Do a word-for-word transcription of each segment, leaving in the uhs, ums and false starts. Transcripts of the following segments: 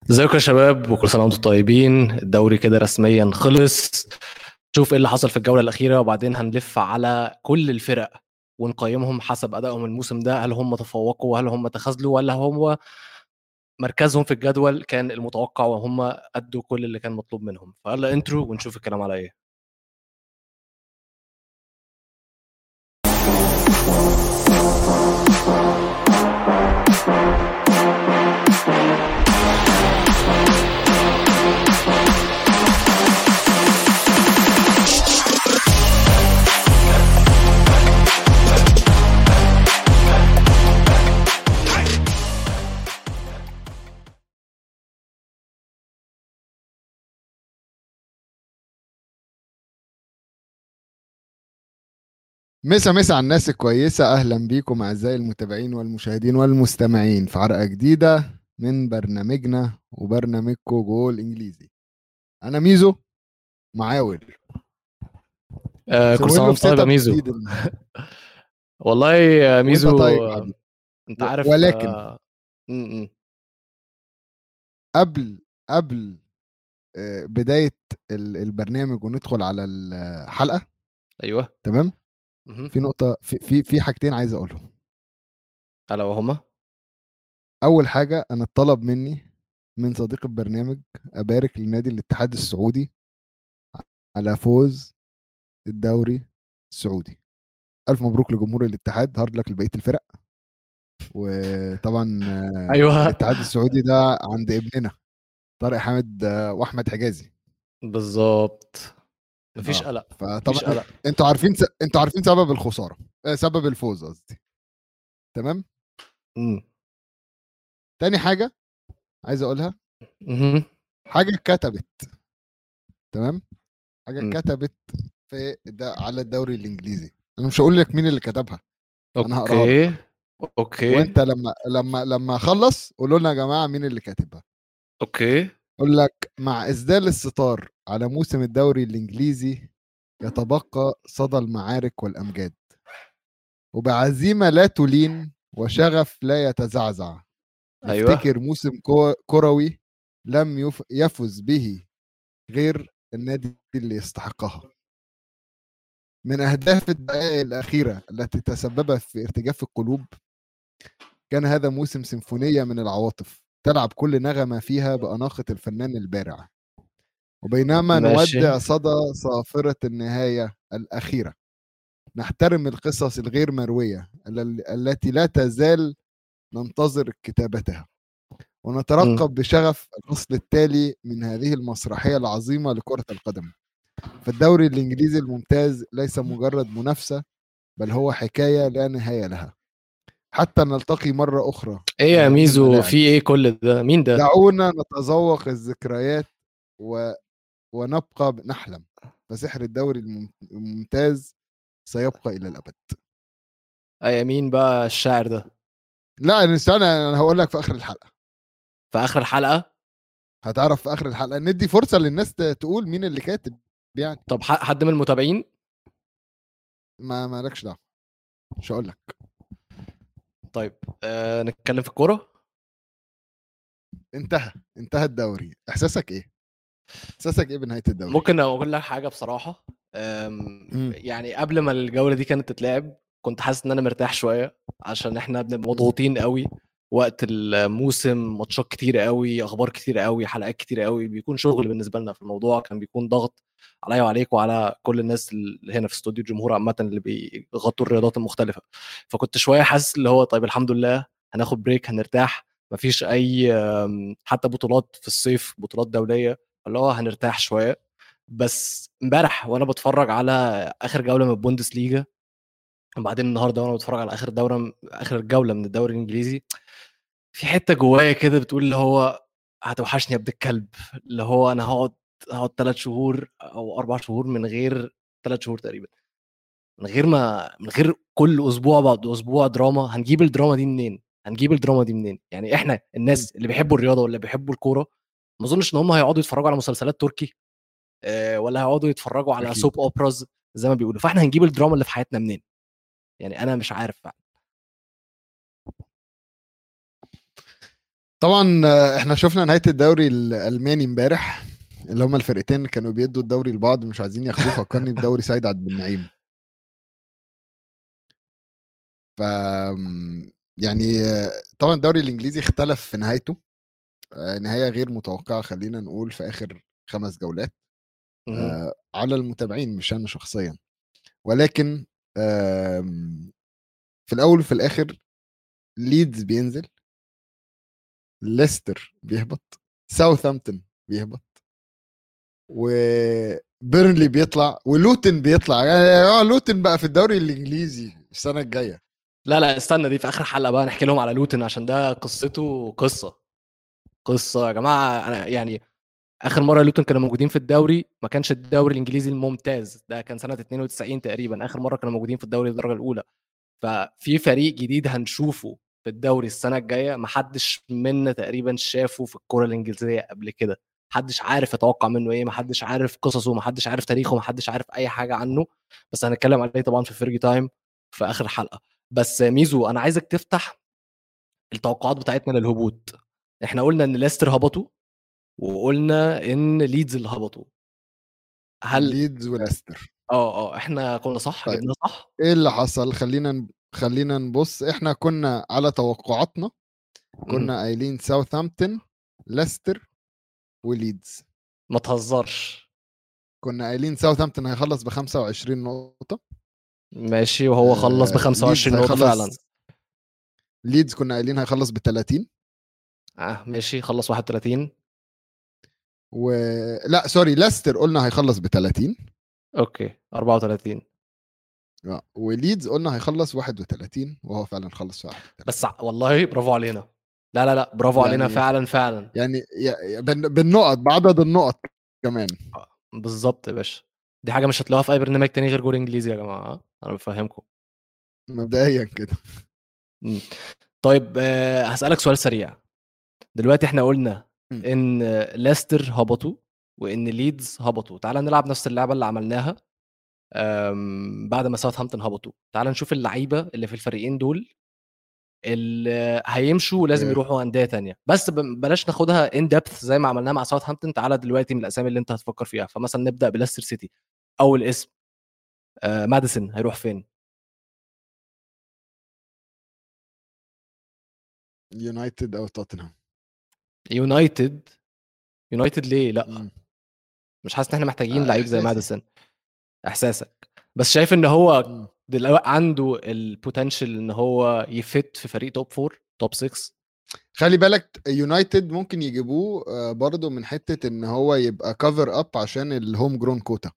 ازيكم يا شباب وكل سنه وانتم طيبين. الدوري كده رسميا خلص. شوف ايه اللي حصل في الجوله الاخيره وبعدين هنلف على كل الفرق ونقيمهم حسب ادائهم الموسم ده. هل هم تفوقوا وهل هم تخاذلوا ولا هم مركزهم في الجدول كان المتوقع وهم ادوا كل اللي كان مطلوب منهم؟ فيلا انترو ونشوف الكلام على ايه. مسا مسا على الناس الكويسة، أهلا بيكم أعزائي المتابعين والمشاهدين والمستمعين في حلقة جديدة من برنامجنا وبرنامجكو جول إنجليزي. أنا ميزو معاول. آه كل مسوين سنه له وانت طيب بسيت يا اب ميزو. جديد النهاردة. والله يا وأنت ميزو. طيب يا آه، حبيبي. انت و- عارف. ولكن آه م- م. قبل قبل آه، بداية ال- البرنامج وندخل على الحلقة. ايوه. تمام. مهم. في نقطة في في في حاجتين عايز أقولهم. هلا وهما. أول حاجة، أنا اتطلب مني من صديق البرنامج أبارك لنادي الاتحاد السعودي على فوز الدوري السعودي. الف مبروك لجمهور الاتحاد، هارد لك لبقيه الفرق. وطبعا آه، ايوه الاتحاد السعودي ده عند ابننا طارق حامد آه، واحمد حجازي. بالظبط. مفيش اه قلق. فطبعا مفيش قلق. انتوا عارفين س... انتوا عارفين سبب الخساره، آه، سبب الفوز قصدي. تمام. امم تاني حاجه عايز اقولها، امم حاجه اتكتبت. تمام. حاجه امم اتكتبت في ده على الدوري الانجليزي. انا مش هقول لك مين اللي كتبها، انا هقراها اوكي. لك. اوكي. وانت لما لما لما اخلص قولوا لنا يا جماعه مين اللي كاتبها. اوكي. يقول لك: مع إسدال الستار على موسم الدوري الإنجليزي يتبقى صدى المعارك والأمجاد، وبعزيمة لا تلين وشغف لا يتزعزع ايوه. نفتكر موسم كو- كروي لم يف- يفز به غير النادي اللي يستحقها. من أهداف الدقائق الأخيرة التي تسببت في ارتجاف القلوب، كان هذا موسم سيمفونية من العواطف تلعب كل نغمة فيها بأناقة الفنان البارع. وبينما ماشي. نودع صدى صافرة النهاية الأخيرة، نحترم القصص الغير مروية ال- التي لا تزال ننتظر كتابتها، امم ونترقب بشغف الفصل التالي من هذه المسرحية العظيمة لكرة القدم. فالدوري الإنجليزي الممتاز ليس مجرد منافسة، بل هو حكاية لا نهاية لها. حتى نلتقي مرة أخرى ايه في يا هذه ميزو، الملاعب، في ايه كل ده؟ مين ده؟ دعونا نتذوق الذكريات و... ونبقى نحلم. فسحر الدوري المم- الممتاز سيبقى إلى الأبد. ايه مين بقى الشاعر ده؟ لا أنا استنى، أنا هقول لك في آخر الحلقة. في اخر الحلقة؟ هتعرف في آخر الحلقة، ندي فرصة للناس ت- تقول مين اللي كاتب يعني. طب ح- حد من المتابعين؟ ما مالكش دعوة، مش هقول لك. طيب. آه نتكلم في الكورة. انتهى انتهى الدوري، إحساسك إيه؟ إحساسك إيه بنهاية الدوري؟ ممكن اقول لك حاجة بصراحة. آم، مم. يعني قبل ما الجولة دي كانت تتلعب كنت حاسس ان انا مرتاح شوية عشان احنا بنبقى مضغوطين قوي وقت الموسم، ماتشات كتير قوي، اخبار كتير قوي، حلقات كتير قوي، بيكون شغل بالنسبه لنا. في الموضوع كان بيكون ضغط عليا وعليك وعلى كل الناس اللي هنا في استوديو الجمهور عامه اللي بيغطوا الرياضات المختلفه. فكنت شويه حاسس اللي هو طيب الحمد لله هناخد بريك، هنرتاح. مفيش اي آم، حتى بطولات في الصيف، بطولات دوليه، اللي هو هنرتاح شويه. بس امبارح وانا بتفرج على اخر جوله من البوندسليجا، وبعدين النهارده وانا بتفرج على اخر دوره، اخر جوله من الدوري الانجليزي، في حته جوايا كده بتقول اللي هو هتوحشني يا ابن الكلب. اللي هو انا هقعد هقعد ثلاث شهور او اربع شهور من غير، ثلاث شهور تقريبا، من غير ما من غير كل اسبوع بعد اسبوع دراما. هنجيب الدراما دي منين؟ هنجيب الدراما دي منين؟ يعني احنا مم. الناس اللي بيحبوا الرياضه ولا بيحبوا الكوره، ما اظنش ان هم هيقعدوا يتفرجوا على مسلسلات تركي، آه، ولا هيقعدوا يتفرجوا على أكيد. سوب اوبراز زي ما بيقولوا. فاحنا هنجيب الدراما اللي في حياتنا منين؟ يعني انا مش عارف. طبعا آه، احنا شفنا نهايه الدوري الالماني امبارح، اللي هما الفرقتين كانوا بيدوا الدوري لبعض مش عايزين ياخدوه. فكرني بدوري سعيد عبد النعيم. ف يعني آه، طبعا الدوري الانجليزي اختلف في نهايته، آه، نهايه غير متوقعه خلينا نقول في اخر خمس جولات مهم. آه، على المتابعين مش انا شخصيا. ولكن آم، في الاول وفي الاخر ليدز بينزل، ليستر بيهبط، ساوثهامبتون بيهبط، وبيرنلي بيطلع، ولوتن بيطلع. يعني اه لوتن بقى في الدوري الانجليزي السنه الجايه. لا لا استنى، دي في اخر حلقه بقى نحكي لهم على لوتن، عشان ده قصته قصه قصه يا جماعه. انا يعني اخر مره لوتن كانوا موجودين في الدوري ما كانش الدوري الانجليزي الممتاز، ده كان سنه اتنين وتسعين تقريبا اخر مره كانوا موجودين في الدوري الدرجه الاولى. ففي فريق جديد هنشوفه في الدوري السنه الجايه محدش منا تقريبا شافه في الكره الانجليزيه قبل كده. محدش عارف يتوقع منه ايه، محدش عارف قصصه، محدش عارف تاريخه، محدش عارف اي حاجه عنه. بس هنتكلم عليه طبعا في فيرجي تايم في اخر حلقه. بس ميزو انا عايزك تفتح التوقعات بتاعتنا للهبوط. احنا قلنا ان ليستر هبطوا، وقلنا ان ليدز اللي هبطوا. هل ليدز وليستر. اه اه احنا كنا صح، طيب جبنا صح؟ ايه اللي حصل؟ خلينا ن- خلينا نبص. احنا كنا على توقعاتنا مهم. كنا قايلين ساوثهامبتون، ليستر، وليدز. ما تهزرش. كنا قايلين ساوثهامبتون هيخلص ب خمسة وعشرين نقطة. ماشي، وهو خلص ب آه ليدز خمسة وعشرين نقطة فعلا. هيخلص ليدز كنا قايلين هيخلص ب ثلاثين. اه ماشي، خلص واحد وتلاتين. و لا سوري، ليستر قلنا هيخلص ب ثلاثين. اوكي اربعة وتلاتين. آه، وليدز قلنا هيخلص واحد وثلاثين، وهو فعلا خلص واحد بس وثلاثين. ع- والله برافو علينا. لا لا لا برافو علينا يعني فعلا فعلا. يعني ي- بال- بالنقط، بعدد النقط كمان. آه، بالظبط يا باشا. دي حاجة مش هتلاقوها في أي برنامج تاني غير جول إنجليزي يا جماعة، آه، أنا بفهمكم. مبدئيا كده. مم. طيب آه، هسألك سؤال سريع. دلوقتي احنا قلنا مم. إن ليستر هبطوا وإن ليدز هبطوا. تعال نلعب نفس اللعبة اللي عملناها آم، بعد ما ساوثهامبتون هبطوا. تعال نشوف اللعيبة اللي في الفريقين دول اللي هيمشوا لازم اوكي. يروحوا انديه تانية. بس ب- بلاش ناخدها ان ديبث زي ما عملناها مع ساوثهامبتون. تعالى دلوقتي من الاسامي اللي انت هتفكر فيها. فمثلا نبدا بليستر سيتي. اول اسم آه ماديسون هيروح فين؟ يونايتد او توتنهام. يونايتد. يونايتد ليه لا؟ مم. مش حاسس ان احنا محتاجين آه، لعيب زي احساسي. ماديسون. احساسك. بس شايف ان هو مم. دلوقتي عنده البوتنشال ان هو يفت في فريق توب فور توب ستة. خلي بالك يونايتد ممكن يجيبوه آه، برضو من حتة ان هو يبقى كفر اب عشان الهوم جرون كوتا.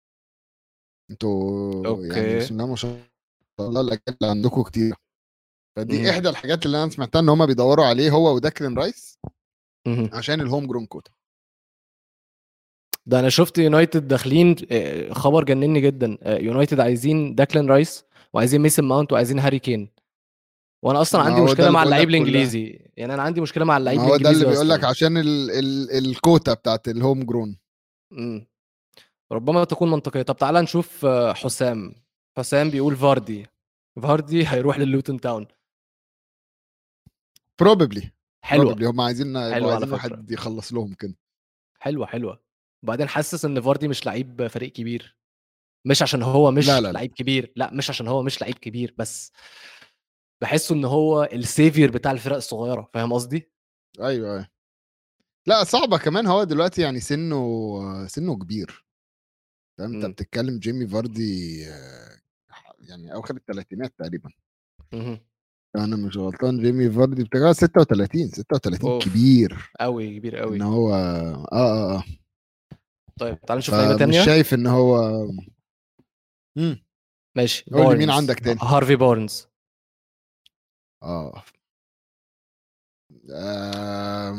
انتوا يعني اوكي. بسم الله ما شاء الله الاجيال اللي عندكم كتير. فدي مهم. احدى الحاجات اللي انا سمعتها ان هم بيدوروا عليه هو وداكلين رايس مهم. عشان الهوم جرون كوتا. ده انا شفت يونايتد داخلين آه، خبر جنني جدا. آه، يونايتد عايزين داكلان رايس وعايزين ميسن ماونت وعايزين هاري كين. وانا اصلا ما عندي هو ده مشكله اللي مع بقول اللعيب لك كلها. الانجليزي. يعني انا عندي مشكله مع اللعيب ما هو ده اللي الانجليزي بيقول لك اصلا. عشان ال ال الكوتا بتاعت الهوم جرون. امم ربما تكون منطقيه. طب تعالى نشوف آه، حسام. حسام بيقول فاردي. فاردي هيروح للوتون تاون. بروبابلي. حلوه. بروبابلي هم عايزين يبقوا حلوه على عايزين فكره. واحد يخلص لهم كده. حلوه حلوه. وبعدين حاسس ان فاردي مش لعيب فريق كبير. مش عشان هو لا مش لا لا. لعيب كبير، لا مش عشان هو مش لعيب كبير، بس بحسه ان هو السيفير بتاع الفرق الصغيره. فاهم قصدي؟ ايوه ايوه. لا صعبة كمان، هو دلوقتي يعني سنه سنه كبير. فاهم؟ انت امم بتتكلم جيمي فاردي آه، يعني اواخر الثلاثينات تقريبا. مهم. انا مش غلطان جيمي فاردي بتاع ستة وثلاثين ستة وثلاثين اوف. كبير. قوي كبير ان قوي. هو اه اه اه طيب تعال نشوف لعيبه فمش تانية. شايف ان هو. مم. ماشي قول لي مين بارنز. عندك تاني. هارفي بارنز. اه, آه.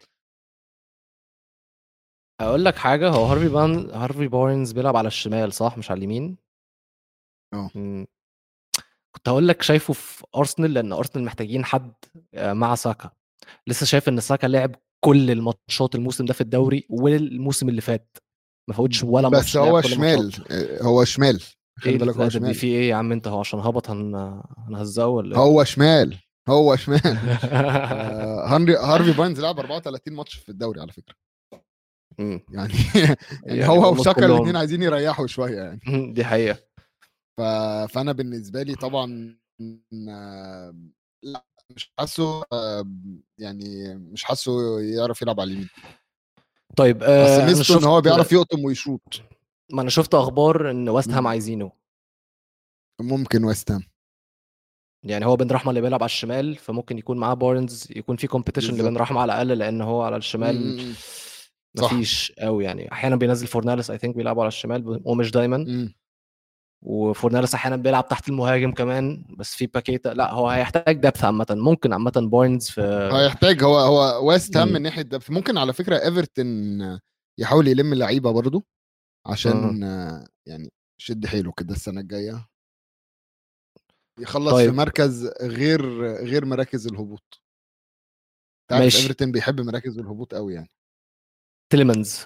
اقول لك حاجه، هو هارفي بان هارفي بارنز بيلعب على الشمال صح مش على اليمين. آه. مم. كنت هقول لك شايفه في ارسنال لان ارسنال محتاجين حد آه، مع ساكا. لسه شايف ان ساكا لعب كل الماتشات الموسم ده في الدوري والموسم اللي فات ما فوتش ولا بس ماتش، لعب هو كل شمال. الماتشات. آه، هو شمال. ايه خلي بالك اللي هو الادب دي شمال. في ايه يا عم؟ انت هو عشان هبط هن... هنهزقه ولا ايه؟ هو شمال. هو شمال. آه، هنري هارفي باينز لعب أربعة وثلاثين ماتش في الدوري على فكره. مم. يعني يعني يعني هو اولموست وساكا الاثنين كلهم. عايزين يريحوا شويه يعني. دي حقيقه. ف... فانا بالنسبه لي طبعا آه، لا مش حاسه آه، يعني مش حاسه يعرف يلعب على اليمين. طيب بس آه انا ميزته ان شفت هو بيعرف يقطم ويشوط. ما انا شفت اخبار ان ويست هام مم. عايزينه. ممكن ويست هام. يعني هو بن رحمه اللي بيلعب على الشمال، فممكن يكون معاه بارنز، يكون في كومبيتيشن لبن بالظبط. رحمه على الاقل، لان هو على الشمال مم. صح. مفيش قوي يعني. احيانا بينزل فورناليس اي ثينك بيلعبوا على الشمال ومش دايما. مم. وفورناليس احيانا بيلعب تحت المهاجم كمان، بس في باكيتا. لا هو هيحتاج دبث عامه. ممكن عامه بارنز في. هيحتاج هو هو ويست هام مم. من ناحيه ده. ممكن على فكره ايفرتون يحاول يلم اللعيبه برضو مم. عشان آه، يعني شد حيله كده السنه الجايه يخلص في طيب مركز غير غير مراكز الهبوط. انت عارف ماشي. ايفرتون بيحب مراكز الهبوط قوي يعني. تيليمنز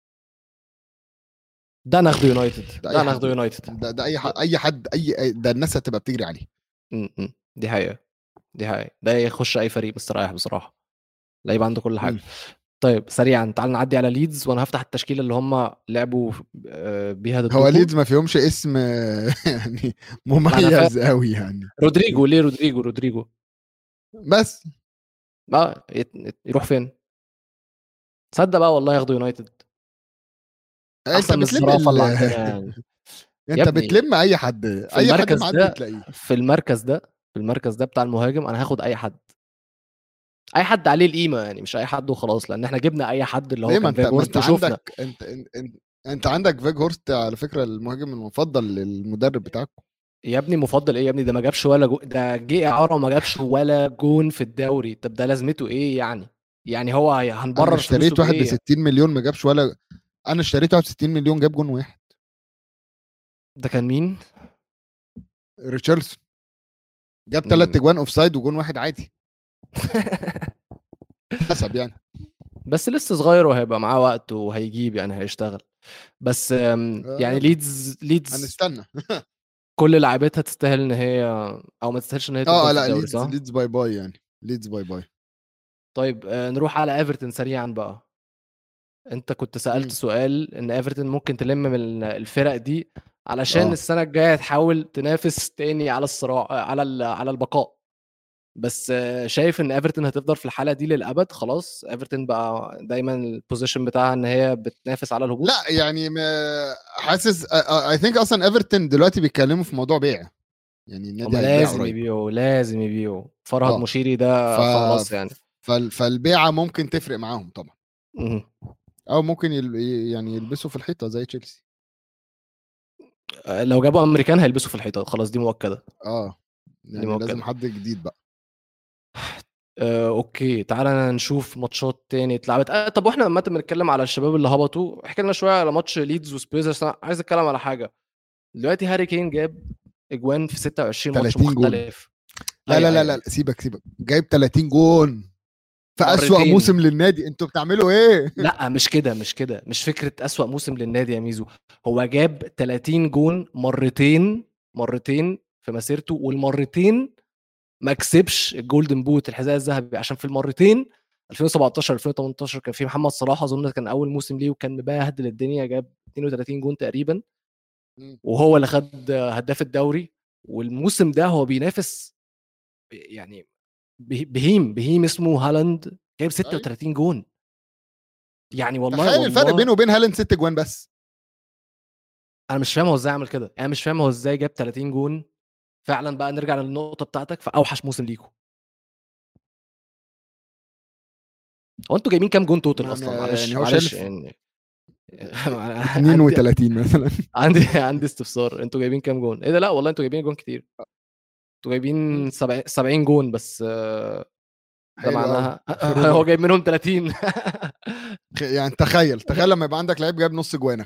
ده ناخده يونايتد، ده ده اي ناخده حد. يونايتد. ده ده اي حد اي حد اي أي- ده الناس هتبقى بتجري عليه. م- م. دي حقيقة. دي حقيقة، ده يخش أي فريق مستريح بصراحة. لعيب عنده كل مم. حاجة. طيب سريعا تعال نعدي على ليدز، وأنا هفتح التشكيلة اللي هم لعبوا آه، بيها هو ضدكم. ليدز ما فيهمش اسم يعني ما أنا فاهم. مميز قوي يعني. رودريجو، ليه رودريجو؟ رودريجو بس اه يت- يت- يروح فين؟ تصدق بقى والله ياخدوا يونايتد انت أحسن من بتلم الزرافة ال... اللي عندنا يعني. يا انت ابني بتلم اي حد. في اي حد المركز معدي ده، تلاقيه. في المركز ده في المركز ده بتاع المهاجم، أنا هاخد أي حد. أي حد عليه القيمة يعني، مش أي حد وخلاص، لأن احنا جبنا أي حد اللي هو ليه؟ ما كان انت ما فيجورست انت وشفنا. عندك انت انت, انت, انت عندك فيج هورست على فكره المهاجم المفضل للمدرب بتاعكم. يا ابني مفضل ايه يا ابني؟ ده ما جابش ولا جو... ده جه اعاره وما جابش ولا جون في الدوري. طب ده لازمته ايه يعني؟ يعني هو هي- انا هنبرر فلوسه اشتريت واحد ب بايه؟ ستين مليون ما جابش ولا. انا اشتريت واحد ب ستين مليون جاب جون واحد. ده كان مين؟ ريتشاردسون جاب ثلاث مم. اجوان اوف سايد وجون واحد عادي. حسب يعني. بس لسه صغير وهيبقى معاه وقت وهيجيب يعني، هيشتغل. بس أم، يعني آه ليدز ليدز هنستنى. كل لعيبتها تستاهل ان هي، او ما تستاهلش ان هي تفضل اه في لا الدوري، ليدز صح؟ ليدز باي باي يعني. ليدز باي باي. طيب آه، نروح على ايفرتون سريعا بقى. انت كنت سألت مم. سؤال ان ايفرتون ممكن تلم من الفرق دي علشان اه السنة الجاية تحاول تنافس تاني على الصراع، على ال- على البقاء. بس آه، شايف ان ايفرتون هتفضل في الحالة دي للأبد؟ خلاص ايفرتون بقى دايما البوزيشن بتاعها ان هي بتنافس على لا الهبوط. يعني ما- حاسس اي ثينك اصلا ايفرتون دلوقتي بيتكلموا في موضوع بيع. يعني النادي هما هيبيع لازم قريب. يبيعوا، لازم يبيعوا فرهد اه مشيري ف ده خلاص يعني. فال- فالبيعه ممكن تفرق معاهم طبعا. مهم. او ممكن يل... يعني يلبسوا في الحيطه زي تشيلسي. آه، لو جابوا امريكان هيلبسوا في الحيطة، خلاص دي مؤكدة. اه دي يعني لازم مؤكدة. حد جديد بقى. آه، اوكي تعالى نشوف ماتشات تاني اتلعبت. آه، طب واحنا لما بنتكلم على الشباب اللي هبطوا، احكي لنا شويه على ماتش ليدز وسبيرز، عشان أنا عايز اتكلم على حاجه. دلوقتي هاري كين جاب اجوان في ستة وعشرين ماتش ثلاثين جون. مختلف. لا لا ايوه لا ايوه لا ايوه. سيبك سيبك جايب ثلاثين جون في أسوأ مرتين. موسم للنادي. انتوا بتعملوا ايه؟ لا مش كده، مش كده، مش فكره اسوأ موسم للنادي يا ميزو. هو جاب تلاتين جون مرتين، مرتين في مسيرته، والمرتين ما كسبش الجولدن بوت، الحذاء الذهبي، عشان في المرتين ألفين وسبعتاشر ألفين وتمنتاشر كان في محمد صلاح اظن، كان اول موسم ليه وكان مبهدل الدنيا، جاب اتنين وتلاتين جون تقريبا، مم. وهو اللي خد هداف الدوري. والموسم ده هو بينافس يعني به- بهيم بهيم اسمه هالاند، جايب ايوه ستة وتلاتين جون. يعني والله تخيل الفرق والله بينه وبين هالاند ست جوان بس. انا مش فاهم هو ازاي عمل كده. انا مش فاهم هو ازاي جاب تلاتين جون. فعلا بقى نرجع للنقطه بتاعتك في اوحش موسم ليكم. هو انتوا جايبين كام جون توتال ما ما- اصلا؟ يعني معلش هو معلش شايل يعني. عندي اتنين وتلاتين مثلا. عندي عندي استفسار، انتوا جايبين كام جون؟ ايه ده؟ لا والله انتوا جايبين جون كتير. انتوا مم. جايبين سبعين سبعين جون بس آه، ده حلو قوي معناها في هو الربع. جايب منهم تلاتين. يعني تخيل تخيل لما يبقى عندك لعيب جايب نص جوانك.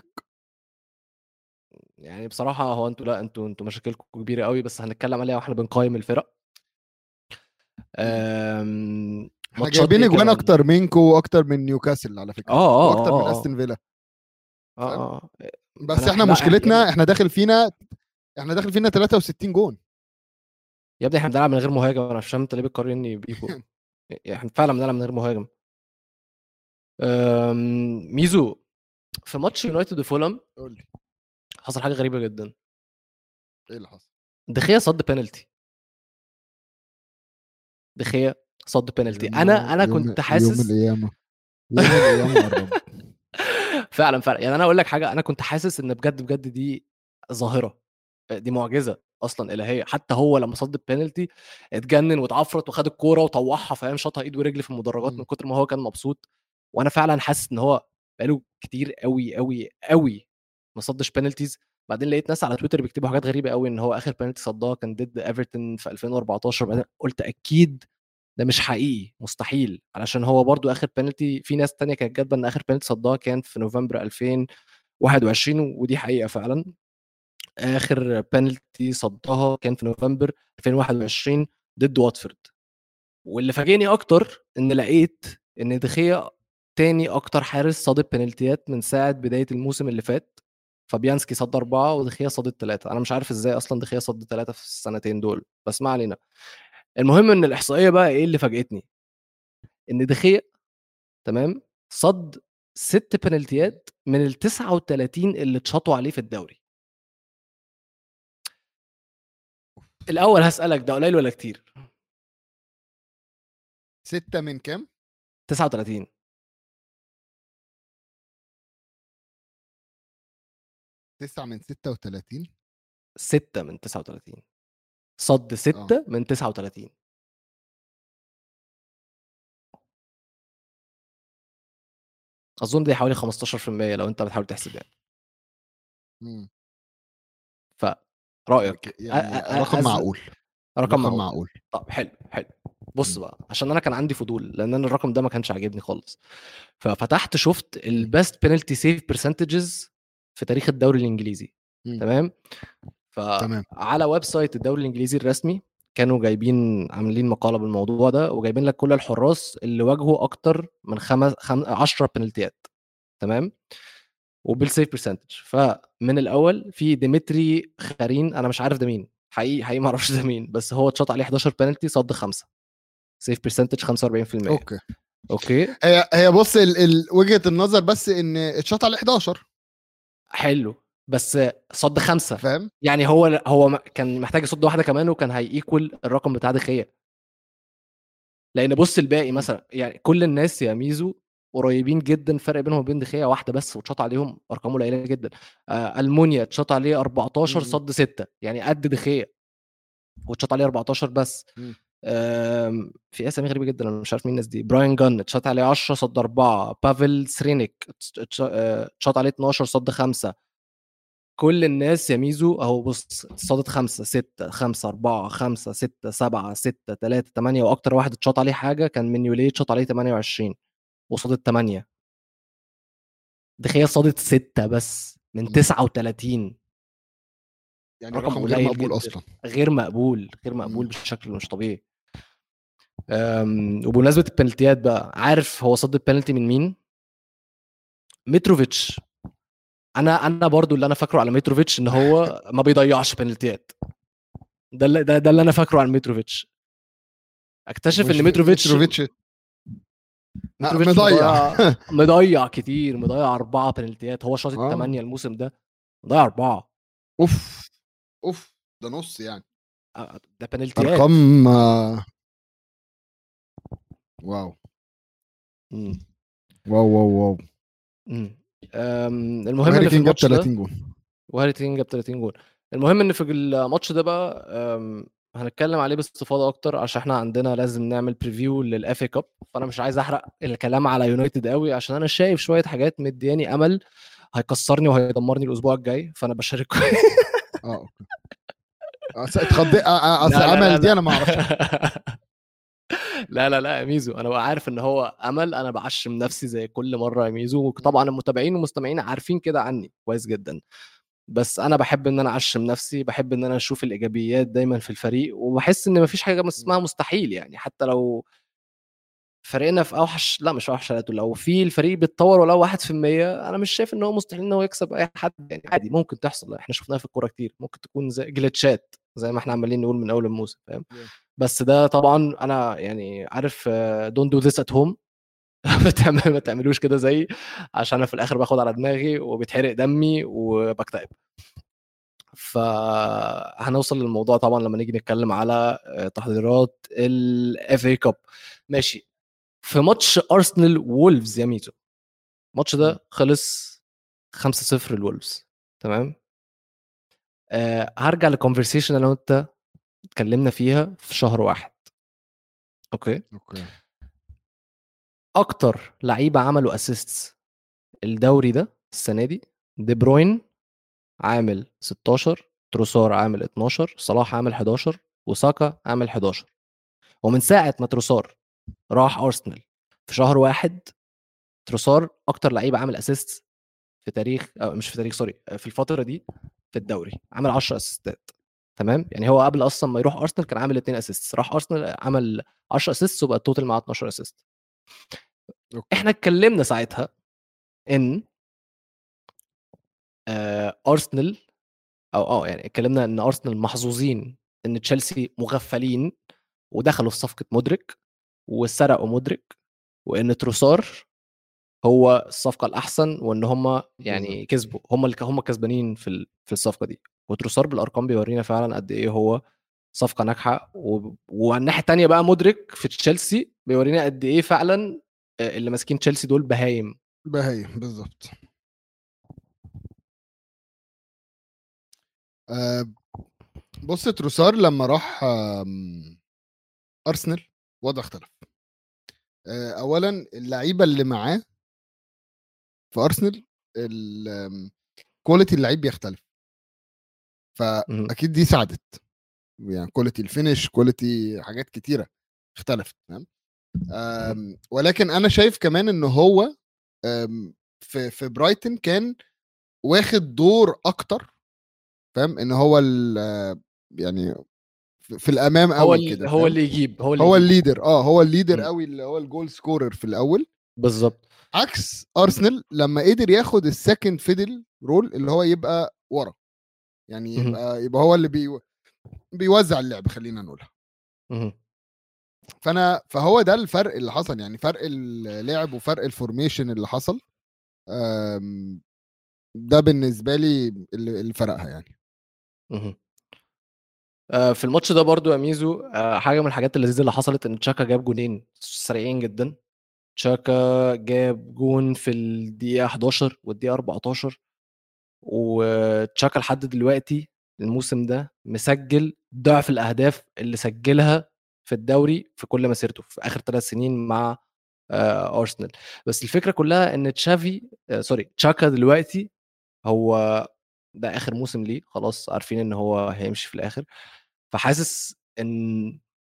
يعني بصراحة هو انتوا، لا انتوا انتوا مشاكلكم كبيرة قوي، بس هنتكلم عليها واحنا بنقيم الفرق. مم. آم، احنا ماتشات جايبين ايه اجوان كمان؟ اكتر منكو واكتر من نيوكاسل على اه فكره اه واكتر من اه استون فيلا. اه فاهم؟ اه اه. بس انا احنا لا يا ابني. مشكلتنا احنا داخل فينا احنا داخل فينا ثلاثة وستين جون. يا ابني احنا بنلعب من غير مهاجم، انا مش فاهم انت ليه بتقارني بيكو. احنا فعلا بنلعب من غير مهاجم. أم، ميزو، في ماتش يونايتد وفولهام قول لي حصل حاجه غريبه جدا. ايه اللي حصل. دخيا صد بينالتي. دخيا صد بينالتي. يوم انا انا يوم كنت يوم حاسس القيامه، يوم القيامه قرب. فعلا فعلا يعني انا اقول لك حاجه، انا كنت حاسس ان بجد بجد دي ظاهره، دي معجزه اصلا الهيه. حتى هو لما صد البينالتي اتجنن واتعفرت وخد الكوره وطوحها، فاهم، شاطها ايد ورجل في المدرجات من مم. كتر ما هو كان مبسوط. وانا فعلا حاسس ان هو بقاله كتير قوي قوي قوي ما صدش بينالتيز. بعدين لقيت ناس على تويتر بيكتبوا حاجات غريبه قوي، ان هو اخر بينالتي صدها كان ضد ايفرتون في ألفين وأربعتاشر. بعدين قلت اكيد ده مش حقيقي، مستحيل، علشان هو برضو اخر بينالتي في ناس تانية كانت كاتبه ان اخر بينالتي صدها كان في نوفمبر ألفين وواحد وعشرين، ودي حقيقه فعلا. اخر بينالتي صدها كان في نوفمبر ألفين وواحد وعشرين ضد واتفورد. واللي فاجئني اكتر ان لقيت ان دخيا تاني اكتر حارس صاد بينالتيات من ساعه بدايه الموسم اللي فات. فابيانسكي صد اربعه ودخيا صد ثلاثه. انا مش عارف ازاي اصلا دخيا صد ثلاثه في السنتين دول، بس ما علينا. المهم ان الاحصائيه بقى ايه اللي فاجئتني، ان دخيا تمام صد ست بنالتيات من ال تسعة وتلاتين اللي اتشاطوا عليه في الدوري. الاول هسالك ده قليل ولا كتير؟ ستة من كام؟ تسعة وتلاتين. تسعة من ستة وتلاتين. ستة من تسعة وتلاتين. صد اه ستة من تسعة وتلاتين. اظن دي حوالي خمستاشر في المية لو انت بتحاول تحسب يعني. مم. فرايك أ- يعني أ- أ- رقم أز... معقول. رقم رقم معقول. معقول. طب حلو حلو. بص مم. بقى، عشان انا كان عندي فضول، لان انا الرقم ده ما كانش عاجبني خالص. ففتحت شفت مم. البيست بينالتي سيف برسنتجز في تاريخ الدوري الانجليزي. مم. تمام. تمام. فعلى ويب سايت الدوري الانجليزي الرسمي كانوا جايبين عاملين مقاله بالموضوع ده، وجايبين لك كل الحراس اللي واجهوا اكتر من خمس خم... عشرة بنالتيات. تمام. وبالسيف برسنتج، فمن الاول في ديمتري خارين، انا مش عارف ده مين حقيقي حقيقي ما اعرفش ده مين، بس هو اتشاط عليه حداشر بنالتي صد خمسة، سيف برسنتج خمسة وأربعين في المية. اوكي. اوكي هي هي بص ال... ال... وجهة النظر بس ان اتشاط على حداشر. حلو، بس صد خمسة. فاهم. يعني هو هو م- كان محتاج يصد واحده كمان وكان هيكول الرقم بتاع دخيا. لان بص الباقي مم. مثلا، يعني كل الناس يا ميزو قريبين جدا، فرق بينهم وبين دخيا واحده بس، واتشاط عليهم ارقام قليله جدا. آه المونيا اتشاط عليه أربعتاشر مم. صد ستة، يعني قد دخيا، واتشاط عليه أربعتاشر بس. مم. آم، في اسامي غريبه جدا انا مش عارف مين الناس دي. براين جان اتشاط عليه عشرة صد اربعة. بافل سرينيك اتش- آه، اتشاط عليه اتناشر صد خمسة. كل الناس يا ميزو اهو بص، صادت خمسة ستة خمسة أربعة خمسة ستة سبعة ستة تلاتة تمانية، واكتر واحد اتشاط عليه حاجه كان من يوليه اتشاط عليه تمانية وعشرين وصادت تمانية. دخيل صادت ستة بس من مم. تسعة وتلاتين. يعني رقم رقم غير قليل مقبول جدا، اصلا. غير مقبول غير مقبول مم. بشكل مش طبيعي. أم، وبمناسبه البنالتيات بقى، عارف هو صد البنالتي من مين؟ متروفيتش. انا انا برضو اللي انا فاكره على متروفيتش ان هو ما بيضيعش بنالتيات. ده اللي ده, ده اللي انا فاكره عن متروفيتش. اكتشف مش ان م- متروفيتش متروفيتش. آه، متروفيتش مضيع. مضيع مضيع كتير، مضيع اربعه بنالتيات. هو شاط اه الثمانيه الموسم ده، مضيع اربعه. اوف اوف، ده نص يعني. أه، ده بنالتيات. ارقام آه، واو مم. واو واو واو. مم. أم، المهم وهاري ان في كين جاب الماتش ده، تلاتين جول. وهاري كين جاب تلاتين جول. المهم ان في الماتش ده بقى، أم، هنتكلم عليه باستفاضه اكتر عشان احنا عندنا لازم نعمل بريفيو للاف اي كاب. فانا مش عايز احرق الكلام على يونايتد قوي، عشان انا شايف شويه حاجات مدياني امل هيكسرني وهيدمرني الاسبوع الجاي، فانا بشارككم. اه اوكي. أصل اتخضيت آه، آه، اصل لا لا لا امل دي لا انا ما اعرفش. لا لا لا يا ميزو، انا بقى عارف ان هو امل، انا بعشم نفسي زي كل مره يا ميزو، وطبعا المتابعين والمستمعين عارفين كده عني كويس جدا. بس انا بحب ان انا اعشم نفسي، بحب ان انا اشوف الايجابيات دايما في الفريق، وبحس ان مفيش حاجه اسمها مستحيل. يعني حتى لو فريقنا في اوحش، لا مش في اوحش حالاته، لو في الفريق بيتطور ولو واحد في المية، انا مش شايف ان هو مستحيل ان هو يكسب اي حد. يعني عادي ممكن تحصل، احنا شفناها في الكوره كتير، ممكن تكون زي جلitchات. زي ما احنا عمالين نقول من اول الموسم، فاهم؟ Yeah. بس ده طبعا انا يعني عارف دونت دو ذس ات هوم. ما تعملوش كده زي، عشان انا في الاخر باخد على دماغي وبيتحرق دمي وبكتئب. فهنوصل للموضوع طبعا لما نيجي نتكلم على تحضيرات الاف اي كاب. ماشي. في ماتش ارسنال وولفز يا ميتو، الماتش ده خلص خمسة صفر للولفز، تمام؟ أه هرجع للكونفرسيشن اللي انت اتكلمنا فيها في شهر واحد. اوكي. اوكي. اكتر لعيبه عملوا اسيستس الدوري ده السنه دي، دي بروين عامل ستاشر، تروسار عامل اتناشر، صلاح عامل حداشر، وساكا عامل حداشر. ومن ساعه ما تروسار راح ارسنال في شهر واحد، تروسار اكتر لعيب عامل اسيست في تاريخ، أو مش في تاريخ، سوري، في الفتره دي في الدوري، عامل عشرة اسيستات. تمام؟ يعني هو قبل اصلا ما يروح ارسنال كان عامل اتنين اسيست، راح ارسنال عمل عشرة اسيست وبقى التوتال معاه اتناشر اسيست. اوكي. احنا اتكلمنا ساعتها ان آه ارسنال، او اه يعني اتكلمنا ان ارسنال محظوظين ان تشيلسي مغفلين ودخلوا في صفقه مودريك وسرقوا مودريك، وان تروسار هو الصفقه الاحسن، وان هم بالظبط. يعني كسبوا، هم اللي هم كسبانين في ال- في الصفقه دي. وتروسار بالارقام بيورينا فعلا قد ايه هو صفقه ناجحه. و... وعلى الناحيه الثانيه بقى مودريك في تشيلسي بيورينا قد ايه فعلا آه، اللي ماسكين تشيلسي دول بهايم. بهي بالظبط. آه بص، تروسار لما راح آم، ارسنال وضع اختلف. آه اولا اللعيبه اللي معاه في ارسنال، الكواليتي اللعيب بيختلف، مهم. فاكيد دي ساعدت. يعني كواليتي الفينش، كواليتي حاجات كتيره اختلفت، تمام. مهم. آم، ولكن انا شايف كمان ان هو آم، في في برايتن كان واخد دور اكتر، فاهم؟ ان هو ال- آه، يعني في في الامام هو قوي ال... كده، هو فاهم؟ اللي يجيب، هو اللي هو يجيب. الليدر، اه هو الليدر مم. قوي، اللي هو الجول سكورر في الاول. بالظبط. عكس ارسنال لما قدر ياخد السكند فيدل رول، اللي هو يبقى ورا، يعني مهم. يبقى يبقى هو اللي بي بيوزع اللعب، خلينا نقولها. مهم. فانا فهو ده الفرق اللي حصل، يعني فرق اللعب وفرق الفورميشن اللي حصل. آم، ده بالنسبه لي اللي اللي فرقها يعني. مهم. آه، في الماتش ده برضو يا ميزو، آه، حاجه من الحاجات اللذيذه اللي حصلت ان تشاكا جاب جونين سريعين جدا. تشاكا جاب جون في الدقيقه حداشر والدقيقه اربعتاشر. وتشاكا لحد دلوقتي الموسم ده مسجل ضعف الاهداف اللي سجلها في الدوري في كل مسيرته في اخر ثلاث سنين مع آه، ارسنال. بس الفكره كلها ان تشافي آه، سوري تشاكا دلوقتي هو ده اخر موسم ليه، خلاص عارفين ان هو هيمشي في الاخر. فحاسس ان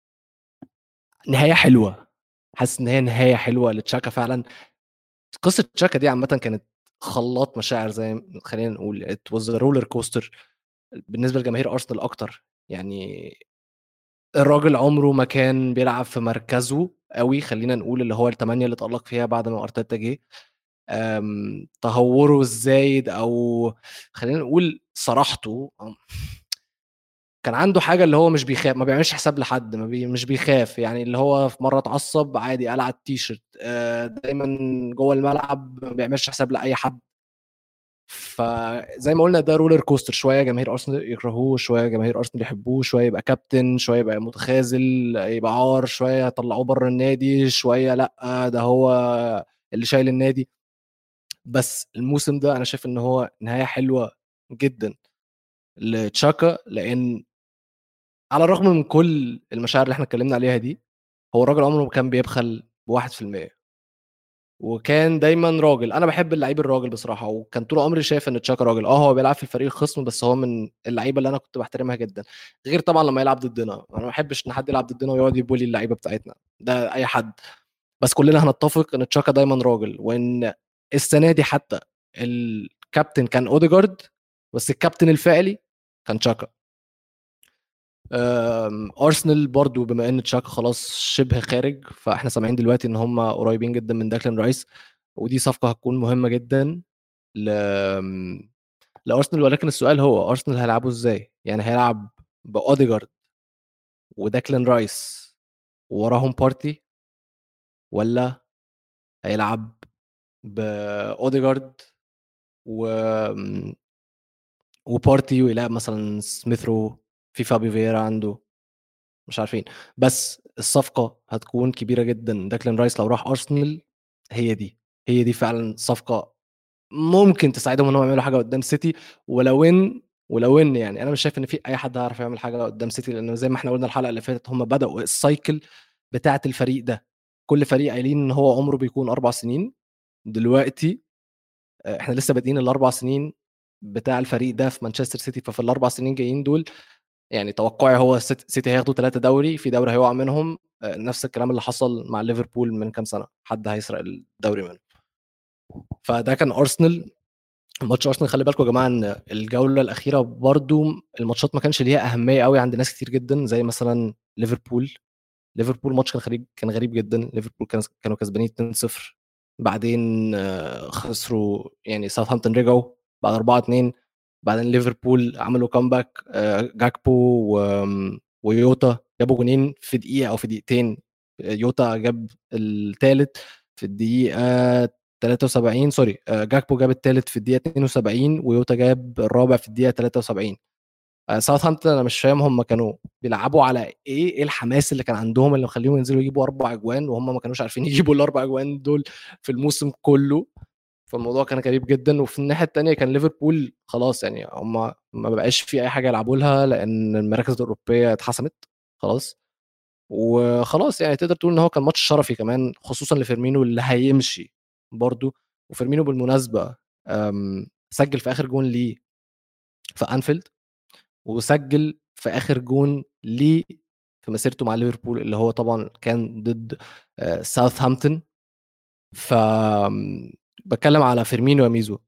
نهايه حلوه، حاسس ان هي نهايه حلوه لتشاكا فعلا. قصه تشاكا دي عامه كانت خلاط مشاعر، زي ما- خلينا نقول ات واز رولر كوستر بالنسبه لجماهير ارسنال اكتر. يعني الراجل عمره ما كان بيلعب في مركزه قوي، خلينا نقول اللي هو الثمانيه اللي اتالق فيها بعد ما ارتيتا جه. أم، تهوره الزايد، او خلينا نقول صراحته، كان عنده حاجه اللي هو مش بيخاف، ما بيعملش حساب لحد، ما بي... مش بيخاف. يعني اللي هو في مره اتعصب عادي قلع التيشيرت، آه، دايما جوه الملعب ما بيعملش حساب لاي حد. فزي ما قلنا ده رولر كوستر، شويه جماهير ارسنال يكرهوه، شويه جماهير ارسنال يحبوه، شويه يبقى كابتن، شويه يبقى متخاذل يبقى عار، شويه يطلعوه بره النادي، شويه لا ده هو اللي شايل النادي. بس الموسم ده انا شايف ان هو نهايه حلوه جدا لتشاكا، لان على الرغم من كل المشاعر اللي احنا اتكلمنا عليها دي، هو الراجل عمره ما كان بيبخل بواحد في المية. وكان دايما راجل. انا بحب اللعيب الراجل بصراحه، وكان طول عمري شايف ان تشاكا راجل. اه هو بيلعب في الفريق الخصم، بس هو من اللعيبه اللي انا كنت بحترمها جدا. غير طبعا لما يلعب ضدنا، انا ما بحبش ان حد يلعب ضدنا ويقعد يبولي اللعيبه بتاعتنا، ده اي حد. بس كلنا هنتفق ان تشاكا دايما راجل، وان السنه دي حتى الكابتن كان اوديجارد، بس الكابتن الفعلي كان تشاكا. أم، ارسنال برضو بما ان تشاكا خلاص شبه خارج، فاحنا سامعين دلوقتي ان هم قريبين جدا من داكلان رايس، ودي صفقه هتكون مهمه جدا ل... لارسنال. ولكن السؤال هو ارسنال هيلعبوا ازاي؟ يعني هيلعب باوديجارد وداكلين رايس ووراهم بارتي، ولا هيلعب باوديجارد و وبارتي ويلعب مثلا سميث رو، في فابي فييرا عنده، مش عارفين. بس الصفقه هتكون كبيره جدا. داكلين رايس لو راح ارسنال، هي دي هي دي فعلا صفقه ممكن تساعدهم انهم يعملوا حاجه قدام سيتي. ولو ان ولو ان يعني انا مش شايف ان في اي حد هيعرف يعمل حاجه قدام سيتي، لانه زي ما احنا قلنا الحلقه اللي فاتت هم بداوا السايكل بتاعه الفريق ده. كل فريق قايلين ان هو عمره بيكون اربع سنين. دلوقتي آه، احنا لسه بادئين الاربع سنين بتاع الفريق ده في مانشستر سيتي. ففي الاربع سنين جايين دول يعني توقعي هو سيت- سيتي هياخدوا ثلاثة دوري، في دوري هيقع منهم. آه، نفس الكلام اللي حصل مع ليفربول من كام سنة، حد هيسرق الدوري منه. فده كان أرسنال. ماتش أرسنال خلي بالكم يا جماعة ان الجولة الأخيرة برضو الماتشات ما كانش ليها أهمية قوي عند ناس كتير جدا، زي مثلا ليفربول. ليفربول ماتش كان غريب، كان غريب جدا. ليفربول كان كانوا كسبانين اتنين صفر، بعدين آه، خسروا يعني ساوثهامبتون رجعوا بعد اربعة اتنين، بعدين ليفربول عملوا كامباك. آه، جاكبو و- ويوتا جابوا جونين في دقيقة أو في دقيقتين. يوتا جاب الثالث في الدقيقة تلاتة وسبعين، سوري، آه، جاكبو جاب الثالث في الدقيقة اتنين وسبعين ويوتا جاب الرابع في الدقيقة تلاتة وسبعين. آه، ساوثهامبتون انا مش فاهم هم كانوا بيلعبوا على ايه، ايه الحماس اللي كان عندهم اللي مخليهم ينزلوا يجيبوا اربع اجوان وهم ما كانوش عارفين يجيبوا الاربع اجوان دول في الموسم كله. فالموضوع كان غريب جدا. وفي الناحيه الثانيه كان ليفربول خلاص، يعني هم ما بقاش في اي حاجه يلعبوا لها لان المراكز الاوروبيه اتحسمت خلاص. وخلاص يعني تقدر تقول ان هو كان ماتش شرفي كمان، خصوصا لفيرمينو اللي هيمشي برضو. وفيرمينو بالمناسبه أم، سجل في اخر جون ليه في انفيلد، وسجل في اخر جون ليه في مسيرته مع ليفربول اللي هو طبعا كان ضد آه، ساوثهامبتون. ف بتكلم على فيرمينو يا ميزو.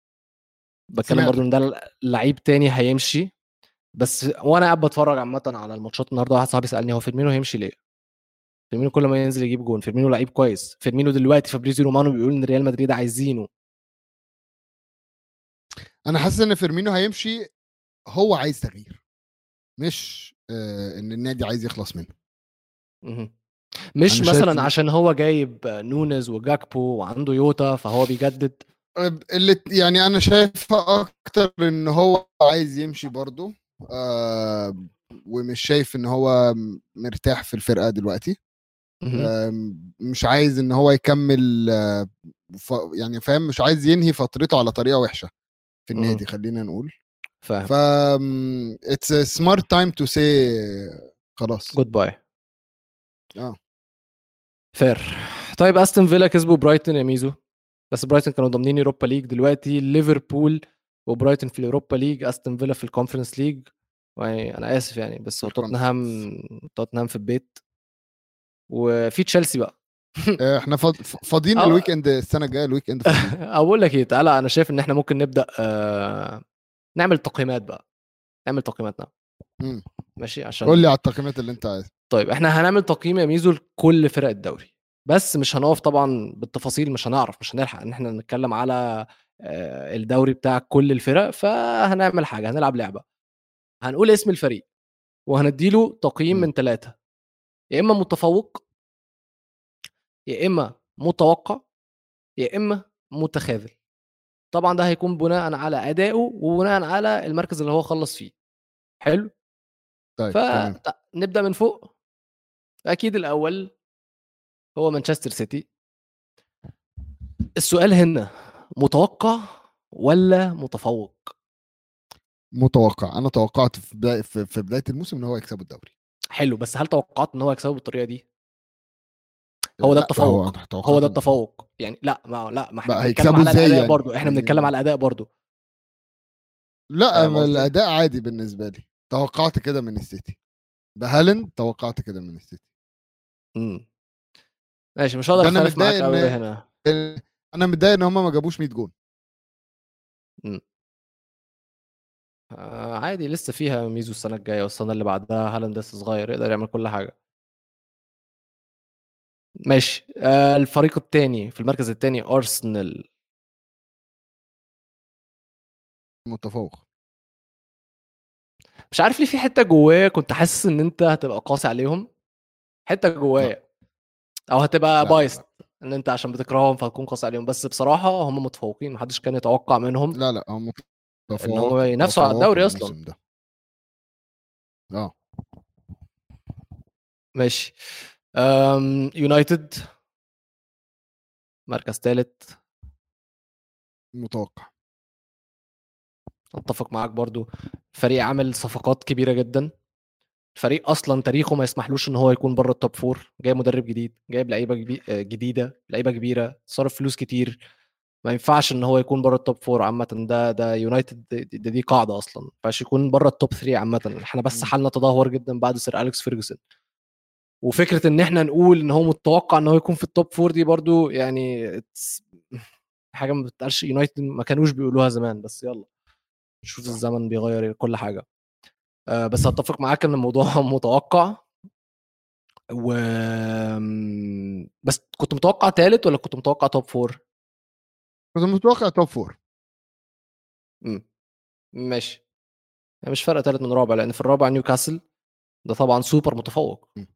بتكلم برضو ان سمعتك. ده لعيب تاني هيمشي. بس وانا قاعد بتفرج عامه على الماتشات النهارده، واحد صاحبي سالني هو فيرمينو هيمشي ليه. فيرمينو كل ما ينزل يجيب جون. فيرمينو لعيب كويس. فيرمينو دلوقتي فابريزيو رومانو بيقول ان ريال مدريد عايزينه. انا حاسس ان فيرمينو هيمشي، هو عايز تغيير، مش آه ان النادي عايز يخلص منه. مهم. مش انا شايف مثلا إن- عشان هو جايب نونز وجاكبو وعنده يوتا فهو بيجدد. اللي يعني انا شايفها اكتر ان هو عايز يمشي برضو. آه ومش شايف ان هو مرتاح في الفرقة دلوقتي. مهم. آه مش عايز ان هو يكمل. آه ف يعني فاهم، مش عايز ينهي فترته على طريقة وحشة في مهم. النادي، خلينا نقول. فاهم. ف it's a smart time to say خلاص. جود باي. اه فير. طيب استون فيلا كسبوا برايتون يا ميزو، بس برايتون كانوا ضامنين يوروبا ليج. دلوقتي ليفربول وبرايتون في اليوروبا ليج، استون فيلا في الكونفرنس ليج. يعني انا اسف يعني، بس في هو توتنهام الكونفرنس. توتنهام في البيت وفي تشيلسي بقى. آه، احنا فاض- فاضيين أو الويك اند، السنة الجاية الويك اند فاضيين. اقول لك ايه، تعالى انا شايف ان احنا ممكن نبدا آه، نعمل تقييمات بقى. نعمل تقييماتنا مم. ماشي قول لي عشان. على التقييمات اللي انت عايزها. طيب احنا هنعمل تقييم يا ميزو لكل فرق الدوري، بس مش هنقف طبعا بالتفاصيل، مش هنعرف، مش هنلحق ان احنا نتكلم على آه، الدوري بتاع كل الفرق. فهنعمل حاجه، هنلعب لعبه. هنقول اسم الفريق وهنديله تقييم مم. من ثلاثة، يا اما متفوق، يا اما متوقع، يا اما متخاذل. طبعا ده هيكون بناء على ادائه وبناء على المركز اللي هو خلص فيه. حلو. طيب تمام. فنبدا من فوق. اكيد الاول هو مانشستر سيتي. السؤال هنا متوقع ولا متفوق؟ متوقع. انا توقعت في بداية في في بداية الموسم ان هو يكسبوا الدوري. حلو، بس هل توقعت ان هو يكسبه بالطريقه دي؟ آه، هو ده لا هو التفوق. انا هو توقعت ده انه يكسبوا. التفوق يعني. لا ما لا ما احنا بقى بنتكلم هيكسبوا على ازاي الاداء يعني برضو، احنا بنتكلم يعني على الاداء برضو. لا فاهم ما قصدي؟ الاداء عادي بالنسبة لي. توقعت كده من السيتي بهالاند، توقعت كده من السيتي. امم ماشي، مش هقدر ده انا اختلف متضايق معاك قوي ان هنا. انا متضايق ان هم ما جابوش مية جون. امم آه عادي، لسه فيها ميزو السنه الجايه والسنه اللي بعدها. هالاند لسه صغير يقدر يعمل كل حاجه. ماشي. آه الفريق الثاني في المركز الثاني ارسنال. متفوق. مش عارف ليه في حته جوايا كنت حاسس ان انت هتبقى قاسي عليهم، حته لا جوايا، او هتبقى لا لا بايست لا ان انت عشان بتكرههم فتكون قاسي عليهم. بس بصراحه هم متفوقين، محدش كان يتوقع منهم لا لا هم ان هم تفوقوا ينافسوا على تفوقوا الدوري اصلا. الموسم ده. اه ماشي. أم... يونايتد مركز ثالث. متوقع. اتفق معاك برضو، فريق عامل صفقات كبيره جدا، فريق اصلا تاريخه ما يسمحلوش ان هو يكون بره التوب فور، جاي مدرب جديد، جايب لعيبه جدي- آه، جديده، لعيبه كبيره، صرف فلوس كتير، ما ينفعش ان هو يكون بره التوب فور عامه. ده ده يونايتد، دي, دي, دي قاعده اصلا، ما ينفعش يكون بره التوب ثلاثة عامه. احنا بس مم. حالنا تدهور جدا بعد سير اليكس فيرجسون، وفكره ان احنا نقول ان هو متوقع ان هو يكون في التوب فور دي برضو يعني it's- حاجه ما بتقالش. يونايتد ما كانوش بيقولوها زمان، بس يلا شوف صح. الزمن بيغير كل حاجه. أه بس اتفق معاك ان الموضوع متوقع. و بس كنت متوقع ثالث ولا كنت متوقع توب فور؟ كنت متوقع توب فور. امم ماشي. يعني مش فارقه ثالث من رابع، لان في الرابع نيوكاسل، ده طبعا سوبر متفوق. مم.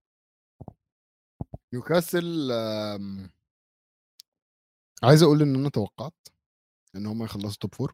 نيوكاسل آم، عايز اقول ان انا توقعت ان هم يخلصوا توب فور.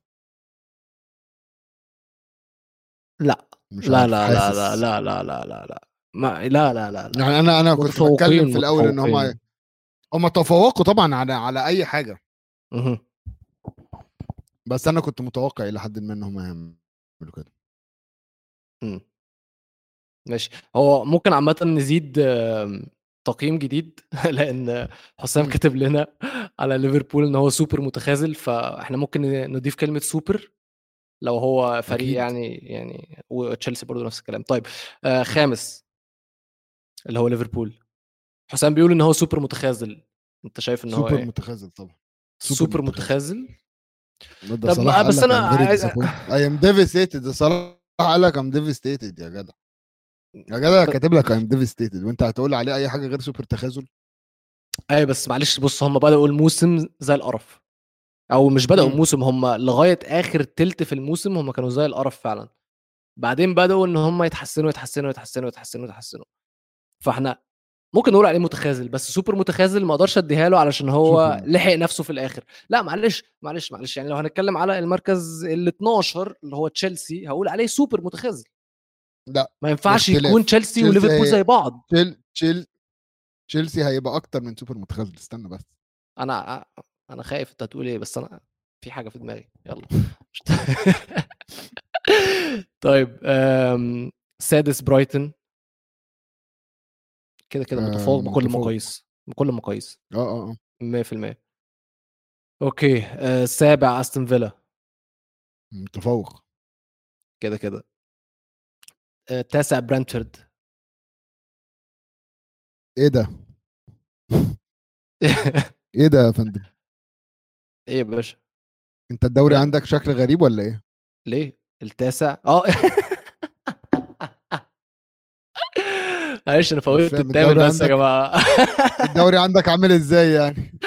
لا مش لا عارف، لا لا لا حاسس لا لا لا لا لا ما لا لا لا لا يعني انا انا كنت بتكلم متفوقين في الاول ان هم متفوقين. هم تفوقوا طبعا على على اي حاجه، مهم. بس انا كنت متوقع الى حد ما ان هم يعملوا كده. مم. ماشي. هو ممكن عامة نزيد آم، تقييم جديد لأن حسام مم. كتب لنا على ليفربول إن هو سوبر متخاذل، فإحنا ممكن نضيف كلمة سوبر لو هو فريق اكيد. يعني يعني وتشيلسي برضو نفس الكلام. طيب آه خامس اللي هو ليفربول، حسام بيقول ان هو سوبر متخاذل، انت شايف ان هو سوبر ايه؟ متخاذل طبعا. سوبر سوبر متخاذل. متخاذل. ده طب صلاح ما- قال بس لك انا I'm very عايز disappointed I am devastated. ده صلاح قال لك I'm devastated يا جدع. يا جدع كاتب لك I'm devastated وانت هتقول عليه اي حاجه غير سوبر تخاذل. اي بس معلش، بص هم بدأوا الموسم زي القرف، او مش بدأوا مم. الموسم، هم لغاية اخر تلت في الموسم هم كانوا زي القرف فعلا. بعدين بدأوا ان هم يتحسنوا يتحسنوا يتحسنوا يتحسنوا يتحسنوا. فاحنا ممكن نقول عليه متخاذل، بس سوبر متخاذل ما اقدرش اديها له علشان سوبر هو لحق متخاذل. نفسه في الاخر. لا معلش معلش معلش، يعني لو هنتكلم على المركز ال اتناشر اللي هو تشيلسي هقول عليه سوبر متخاذل. لا ما ينفعش يكون اختلاف. تشيلسي تشيلسي وليفربول هي زي بعض. تشيل تشيل تشيلسي هيبقى اكتر من سوبر متخاذل. استنى بس. انا انا خايف انت هتقول ايه، بس انا في حاجه في دماغي، يلا. طيب أم... سادس برايتون، كده كده آه متفوق بكل متفوق. المقاييس، بكل المقاييس. اه اه اه مية في المية. اوكي أه... سابع استون فيلا، متفوق. كده كده. أه... تاسع برانتفورد. ايه ده؟ ايه ده يا فندم؟ ايه يا باشا؟ انت الدوري بران عندك شكل غريب ولا ايه؟ ليه التاسع؟ اه معلش انا مش فوتت فاهم الثامن الدوري بس يا عندك. جماعه. الدوري عندك عامل ازاي يعني؟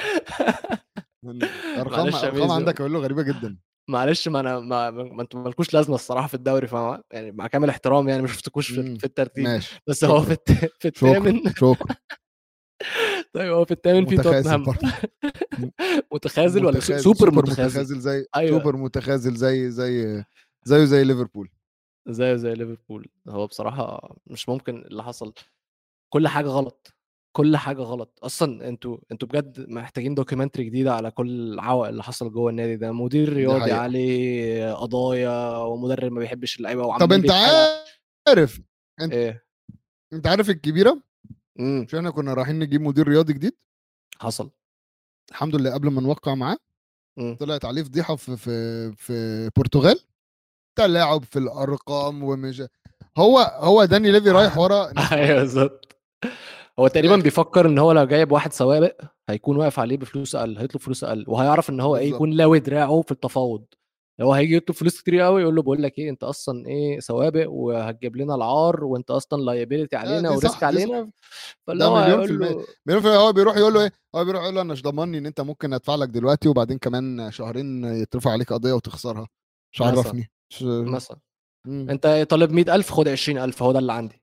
ارقام معلش يا ارقام ميزو، عندك اقول له غريبه جدا. معلش ما انا ما, ما انتوا مالكوش لازمه الصراحه في الدوري، فاهم يعني، مع كامل احترامي يعني ما شفتكوش في, امم في الترتيب. ماشي بس هو في شكرا. الت... في شكرا الثامن. شكرا. طيب هو في الثامن في متخاذل توتنهام. برضه. متخاذل ولا سو... متخاذل سوبر سوبر متخاذل؟ متخاذل زي ايوه سوبر متخاذل زي زي زيه زي ليفربول. زيه زي ليفربول. هو بصراحه مش ممكن اللي حصل، كل حاجه غلط، كل حاجه غلط اصلا. انتوا انتوا بجد محتاجين دوكيومنتري جديده على كل العوق اللي حصل جوه النادي ده. مدير دي رياضي حقيقة. عليه قضايا، ومدرب ما بيحبش اللعيبه طب وعمال انت بيتحايل. عارف انت ايه؟ انت عارف الكبيرة؟ امم مش احنا كنا رايحين نجيب مدير رياضي جديد؟ حصل. الحمد لله قبل ما نوقع معاه امم طلعت عليه فضيحة في في في البرتغال. تلاعب في الارقام ومش هو هو داني ليفي رايح ورا ناس ايوه معينة بالظبط. هو من تقريبا الاخر. بيفكر ان هو لو جايب واحد سوابق هيكون واقف عليه بفلوس اقل، هيطلب فلوس اقل، وهيعرف ان هو ايه، بالظبط. يكون لاوي دراعه في التفاوض. هو هيجي يطلب فلوس كتير قوي، يقول له بقول لك ايه، انت اصلا ايه سوابق وهتجيب لنا العار، وانت اصلا لايبيلتي لا علينا دي صح وريسك دي صح. علينا. فاللي ده هو مليون في هيقول المية. له مليون في المية. هو بيروح يقول له ايه؟ هو بيروح يقول له انا مش ضمني ان انت ممكن ادفع لك دلوقتي وبعدين كمان شهرين يترفع عليك قضية وتخسرها. مش مثلا عرفني. مش... مثلا مم. انت طالب مية ألف، خد عشرين ألف، هو ده اللي عندي.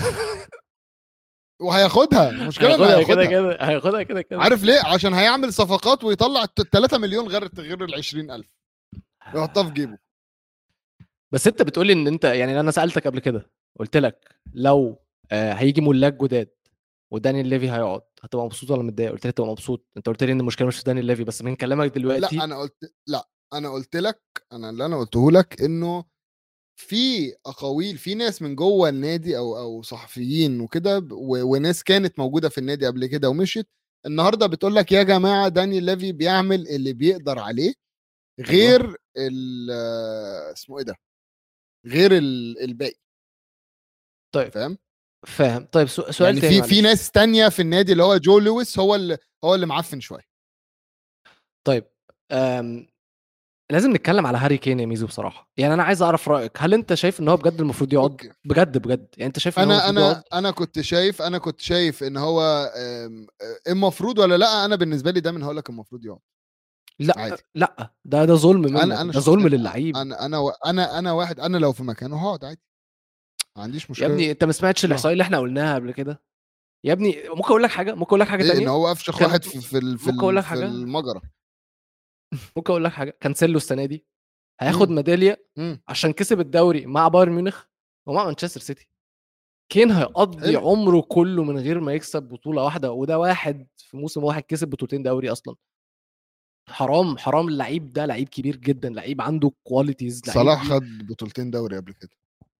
وهياخدها، المشكله انه هياخدها كده هياخدها. كده، هياخدها كده كده. عارف ليه؟ عشان هيعمل صفقات ويطلع ثلاثة مليون غير غير ال عشرين ألف يحطها في جيبه. بس انت بتقولي ان انت يعني، انا سالتك قبل كده قلت لك لو آه، هيجي ملاك جداد ودانيال ليفي هيقعد، هتبقى مبسوط ولا متضايق؟ قلت لي تبقى مبسوط. انت قلت لي ان المشكله مش في دانيال ليفي، بس من كلامك لا دلوقتي. انا قلت لا انا قلت لك انا اللي انا قلته لك انه في اقاويل، في ناس من جوه النادي او او صحفيين وكده ب- و- وناس كانت موجوده في النادي قبل كده ومشيت، النهارده بتقول لك يا جماعه دانيال ليفي بيعمل اللي بيقدر عليه، ايوه غير ال آه، اسمه ايه ده، غير ال- الباقي. طيب فاهم؟ فاهم. طيب سو- سؤال يعني تاني في في معلش. ناس تانية في النادي اللي هو جو لويس هو اللي هو اللي معفن شويه. طيب أم... لازم نتكلم على هاري كين يا ميزو بصراحه. يعني انا عايز اعرف رايك، هل انت شايف ان هو بجد المفروض يقعد؟ اوكي. بجد بجد يعني انت شايف ان هو انا المفروض يقعد؟ انا انا كنت شايف انا كنت شايف ان هو آم، آه، المفروض ولا لا. انا بالنسبه لي ده من هقول لك المفروض يقعد لا عادي. لا، ده ده ظلم انا منك، انا ده ظلم شخصيا للعيب. انا انا انا انا واحد، انا لو في مكانه هقعد عادي، ما عنديش يا مشكله. ابني انت ما سمعتش لا الاحصائيه اللي احنا قلناها قبل كده؟ يا ابني ممكن اقول لك حاجه، ممكن اقول لك حاجه ايه، ان تانية. هو افشخ كان واحد في في ال- في ممكن اقول ال- لك في حاجه المجرى. ممكن اقول لك حاجه كانسيلو السنه دي هياخد امم ميداليه امم عشان كسب الدوري مع بايرن ميونخ ومع مانشستر سيتي. كين هيقضي حلو. عمره كله من غير ما يكسب بطوله واحده، وده واحد في موسم واحد كسب بطولتين دوري اصلا. حرام حرام. اللعيب ده لعيب كبير جدا، لعيب عنده كواليتيز، لعيب صلاح ليه خد بطولتين دوري قبل كده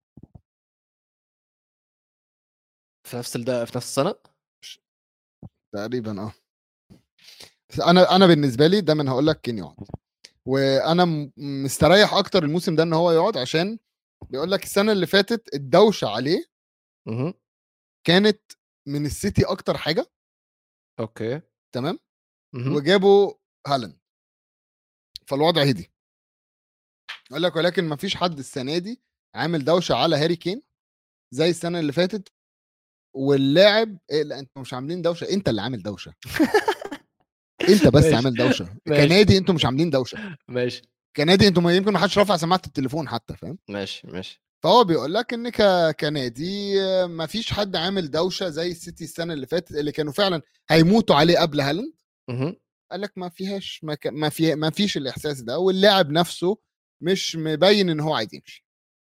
في نفس ده في نفس السنه. تقريبا. اه بس انا انا بالنسبه لي ده من هقول لك كين يقعد. وانا م- مستريح اكتر الموسم ده ان هو يقعد، عشان بيقول لك السنه اللي فاتت الدوشه عليه اها كانت من السيتي اكتر حاجه. اوكي. تمام. اها وجابوا هالاند فالوضع هدي. يقول لك ولكن ما فيش حد السنه دي عامل دوشه على هاري كين زي السنه اللي فاتت. واللاعب إيه؟ لا انتوا مش عاملين دوشه، انت اللي عامل دوشه. انت بس ماشي عامل دوشه ماشي كنادي، انتوا مش عاملين دوشه ماشي كنادي. انتوا ما يمكن ما حدش رافع سماعه التليفون حتى. فاهم؟ ماشي ماشي. فهو بيقول لك ان ك... كنادي آه، ما فيش حد عامل دوشه زي السيتي السنه اللي فاتت اللي كانوا فعلا هيموتوا عليه قبل هالاند. اها قال لك ما فيهاش ما, ك... ما في ما فيش الاحساس ده، واللاعب نفسه مش مبين ان هو عايز يمشي.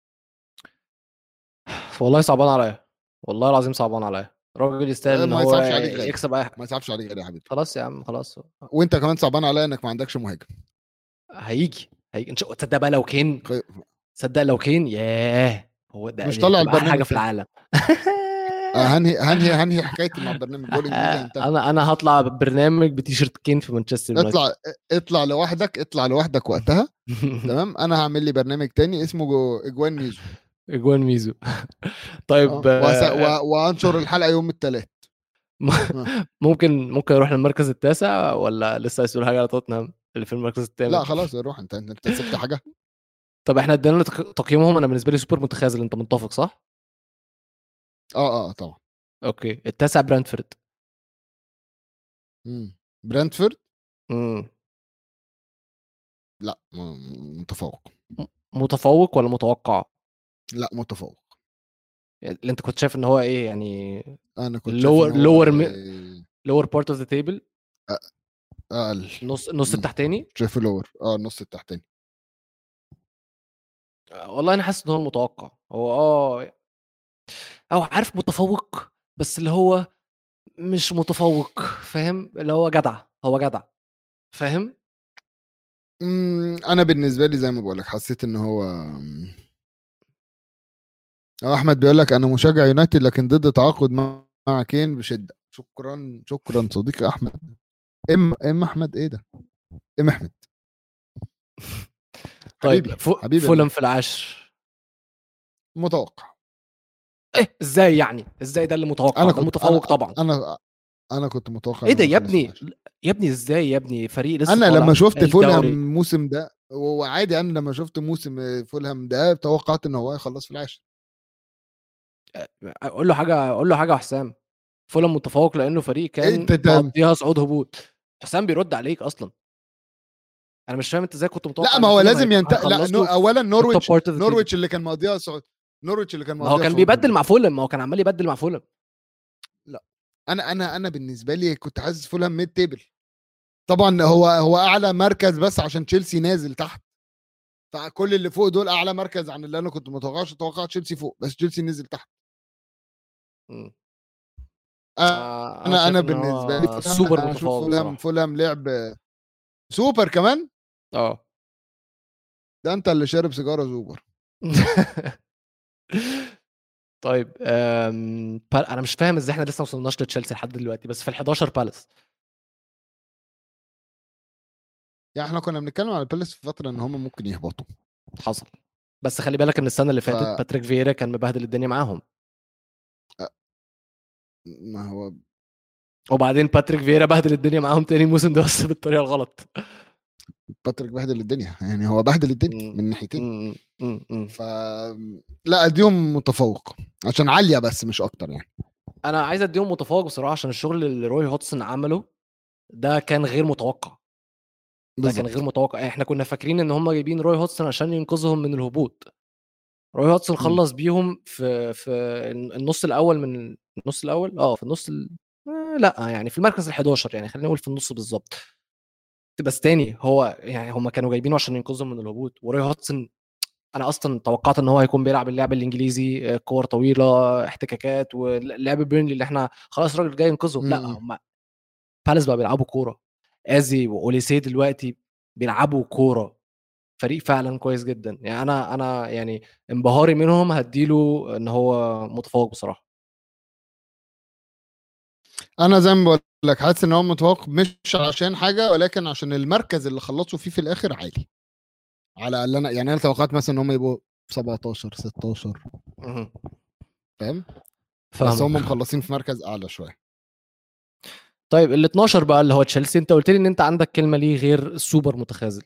والله صعبان عليا، والله العظيم صعبان عليا. راجل يستاهل آه، ان ما هو يصعبش عليك غالي، يكسب اي حاجه. ما يصعبش عليك غالي يا حبيبي. خلاص يا عم خلاص. وانت كمان صعبان عليا انك ما عندكش مهاجم. هيجي هيجي ان شاء الله. تصدق بقى لو كين، خ- تصدق لو كين، ياه هو ده، مش دي طالع هتبقى احلى حاجه البرنامج في تاني. العالم. آه، هنهي هنهي هنهي حكايتي مع البرنامج، بقول انجليزي انتهى. انا انا هطلع برنامج بتيشيرت كين في مانشستر يونايتد. اطلع اطلع لوحدك، اطلع لوحدك وقتها. تمام. انا هعمل لي برنامج تاني اسمه جو- اجوان ميزو. اجوان ميزو. طيب اه وهس... و... آه، وانشر الحلقه يوم الثلاث. ممكن ممكن اروح للمركز التاسع، ولا لسه عايز تقول حاجه على توتنهام اللي في المركز الثامن؟ لا خلاص روح انت، انت سبت حاجه. طب احنا ادينا تق- تقييمهم. انا بالنسبه لي سوبر متخاذل، انت متفق صح؟ اه اه طبعا. اوكي. التاسع برانتفورد. مم. برنتفورد امم لا م- متفوق. متفوق ولا متوقع؟ لا متفوق. اللي انت كنت شايف ان هو ايه يعني؟ انا كنت شايف ان اللور هو لور آه، لور بارت اوف ذا تيبل، اقل. نص النص مم. التحتاني. شايفه لور، اه النص التحتاني. آه، والله انا حاسس ان هو المتوقع. هو اه او عارف متفوق، بس اللي هو مش متفوق، فاهم؟ اللي هو جدع، هو جدع، فاهم؟ مم. انا بالنسبه لي زي ما بقول لك حسيت ان هو اه احمد بيقول لك انا مشجع يونايتد لكن ضد تعاقد مع مع كين بشده. شكرا شكرا صديقي احمد. ام ام احمد ايه ده؟ ام احمد طيب حبيبي فو- حبيبي ام فولم احمد. في العاشر. متوقع. ايه ازاي يعني؟ ازاي ده اللي متوقع؟ انا ده كنت متفوق انا طبعا. انا انا كنت متوقع ايه ان ده هو يا يخلص في ابني؟ العاشر. يا ابني ازاي يا ابني؟ فريق لسه انا طالع لما شفت فولهام الدوري. الموسم ده وعادي، انا لما شفت موسم فولهام ده توقعت ان هو يخلص في العاشر. اقول له حاجه، اقول له حاجه يا حسام. فولم متفوق لانه فريق إيه كان انت انت مقضيها صعود هبوط. حسام بيرد عليك اصلا. انا مش فاهم انت ازاي كنت متوقع لا ان ما هو فولهام لازم هي- ينت... لا هيخلصوا نو... اولا في نورويتش top part of the table. نورويتش اللي كان مقضيها صعود نورويتش اللي كان ما هو مقضيها كان صعود بيبدل هبوط. مع فولهام، ما هو كان عمال يبدل مع فولهام. لا انا انا انا بالنسبه لي كنت حاسس فولهام ميد تيبل. طبعا هو هو اعلى مركز بس عشان تشيلسي نازل تحت، فكل اللي فوق دول اعلى مركز عن اللي انا كنت متوقعش. اتوقع تشيلسي فوق بس تشيلسي نزل تحت. مم. انا آه، انا انا شايف ان بالنسبه لي هو فولهام، سوبر انا اشوف متفوق فولهام بصراحه. فولهام لعب سوبر كمان. اه. ده انت اللي شارب سيجاره سوبر. طيب أم... بال... انا مش فاهم ازاي احنا لسه ما وصلناش لتشيلسي لحد دلوقتي، بس في ال حداشر بالاس. يعني احنا كنا بنتكلم على بيلس في فتره ان هم ممكن يهبطوا. حصل. بس خلي بالك ان السنه اللي ف فاتت باتريك فييرا كان مبهدل الدنيا معاهم. ما هو وبعدين باتريك فييرا بهدل الدنيا معاهم تاني موسم ده بس بالطريقه الغلط. باتريك بهدل الدنيا، يعني هو بهدل الدنيا م- من ناحيتين. م- م- م. ف لا اديهم متفوق عشان عاليه بس مش اكتر يعني. انا عايز اديهم متفوق بصراحه عشان الشغل اللي روي هودسون عمله ده كان غير متوقع. ده كان غير بالظبط. متوقع. احنا كنا فاكرين ان هم جايبين روي هودسون عشان ينقذهم من الهبوط. روي هودسون مم. خلص بيهم في في النص الاول من النص الاول اه في النص ال... آه لا يعني في المركز ال حداشر، يعني خلينا نقول في النص بالظبط. بس تاني هو يعني هم كانوا جايبينه عشان ينقذهم من الهبوط. وروي هودسون انا اصلا توقعت ان هو هيكون بيلعب اللعب الانجليزي، آه، كور طويله احتكاكات ولعب بيرنلي اللي احنا خلاص الراجل جاي ينقذه. لا مم. هم بالاس بقى بيلعبوا كوره. ازي واوليسي دلوقتي بيلعبوا كوره. فريق فعلا كويس جدا. يعني انا انا يعني انبهاري منهم هديله ان هو متفوق بصراحه. انا زي ما بقول لك حاسس ان هو متفوق مش عشان حاجه ولكن عشان المركز اللي خلصوا فيه في الاخر عالي. على اللي انا يعني انا توقعت مثلا ان هم يبقوا في سبعتاشر ستاشر. مهم. فاهم. بس هم فاهمك. مخلصين في مركز اعلى شويه. طيب ال اتناشر بقى اللي هو تشيلسي، انت قلت لي ان انت عندك كلمه ليه غير السوبر متخاذل.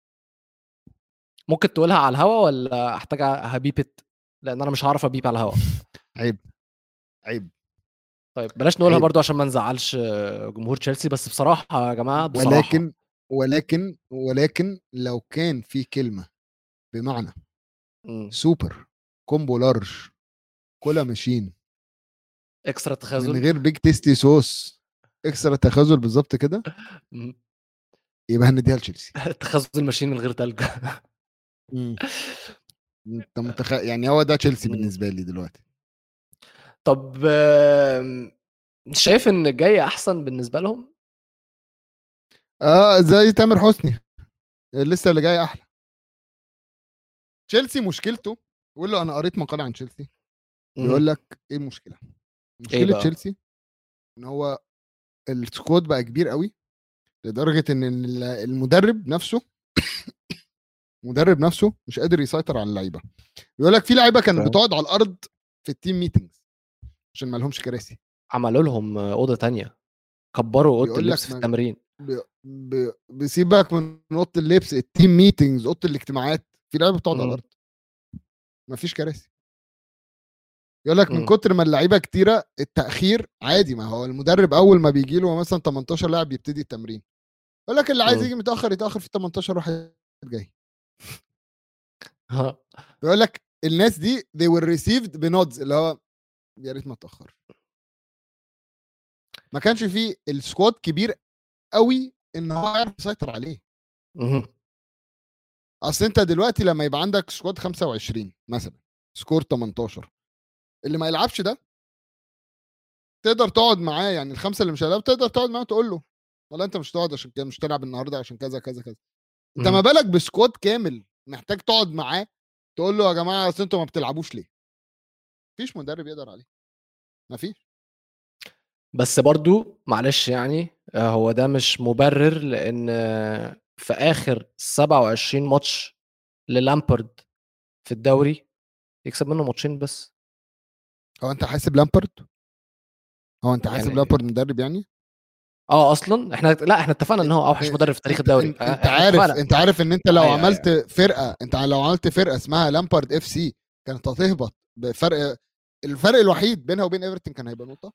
ممكن تقولها على الهوا ولا احتاج هبيبت؟ لان انا مش هعرف ابيب على الهوا. عيب عيب طيب بلاش نقولها عيب. برضو عشان ما نزعلش جمهور تشيلسي. بس بصراحه يا جماعه بصراحه. ولكن ولكن ولكن لو كان في كلمه بمعنى مم. سوبر كومبو لارج كولا ماشين اكسترا من تخاذل. غير بيج تيستي صوص اكسترا تخاذل بالظبط كده، مم. يبقى هنديها لتشيلسي. تخاذل ماشيين من غير تلج. مم. انت متخ... يعني هو ده تشيلسي مم. بالنسبه لي دلوقتي. طب آم، شايف ان الجاي احسن بالنسبه لهم؟ اه زي تامر حسني لسه اللي جاي احلى. تشيلسي مشكلته، قول له انا قريت مقال عن تشيلسي مهم. بيقول لك ايه المشكله. ايه مشكله بقى؟ تشيلسي ان هو السكواد بقى كبير قوي لدرجه ان ال- المدرب نفسه المدرب نفسه مش قادر يسيطر على اللعيبه. بيقول لك في لعيبه كانت اوكي. بتقعد على الارض في التيم ميتنجز عشان ما لهمش كراسي. عملوا لهم اوضه تانية، كبروا اوضه بيقول اللبس لك في ما التمرين. بي... بي... بيسيبك من اوضه اللبس، التيم ميتنجز، اوضه الاجتماعات، في لعيبه بتقعد على مم. الارض ما فيش كراسي. يقول لك من مم. كتر ما اللعيبه كتيره التاخير عادي، ما هو المدرب اول ما بيجي له مثلا تمنتاشر لاعب يبتدي التمرين. يقول لك اللي عايز مم. يجي متاخر يتاخر في تمنتاشر واحد جاي. ها. بيقول لك الناس دي they were received بنودز اللي هو يا ريت ما تاخر. ما كانش فيه السكواد كبير قوي ان هو يعرف يسيطر عليه. مهم. اصل انت دلوقتي لما يبقى عندك سكواد خمسة وعشرين مثلا سكور تمنتاشر، اللي ما يلعبش ده تقدر تقعد معاه، يعني الخمسه اللي مش هيلعبوا تقدر تقعد معاه تقول له ولا انت مش تقعد عشان كده، مش تلعب النهارده عشان كذا كذا كذا. انت ما مهم. بالك بسكواد كامل محتاج تقعد معاه تقول له يا جماعه اصل انتوا ما بتلعبوش ليه. مفيش مدرب يقدر عليه. مفيش. بس برضو معلش يعني آه، هو ده مش مبرر لان آه، في اخر سبعة وعشرين ماتش للامبرد في الدوري يكسب منه ماتشين بس. هو انت حاسب لامبرد هو انت حاسب يعني لامبرد مدرب يعني. اه اصلا احنا لا احنا اتفقنا ان انت هو اوحش مدرب في تاريخ انت الدوري. انت, آه، انت احنا عارف اتفقنا. انت عارف ان انت لو ايوه عملت ايوه. فرقه انت لو عملت فرقه اسمها لامبرد اف سي كانت هتهبط بفرق. الفرق الوحيد بينها وبين ايفرتون كان هيبقى نقطه.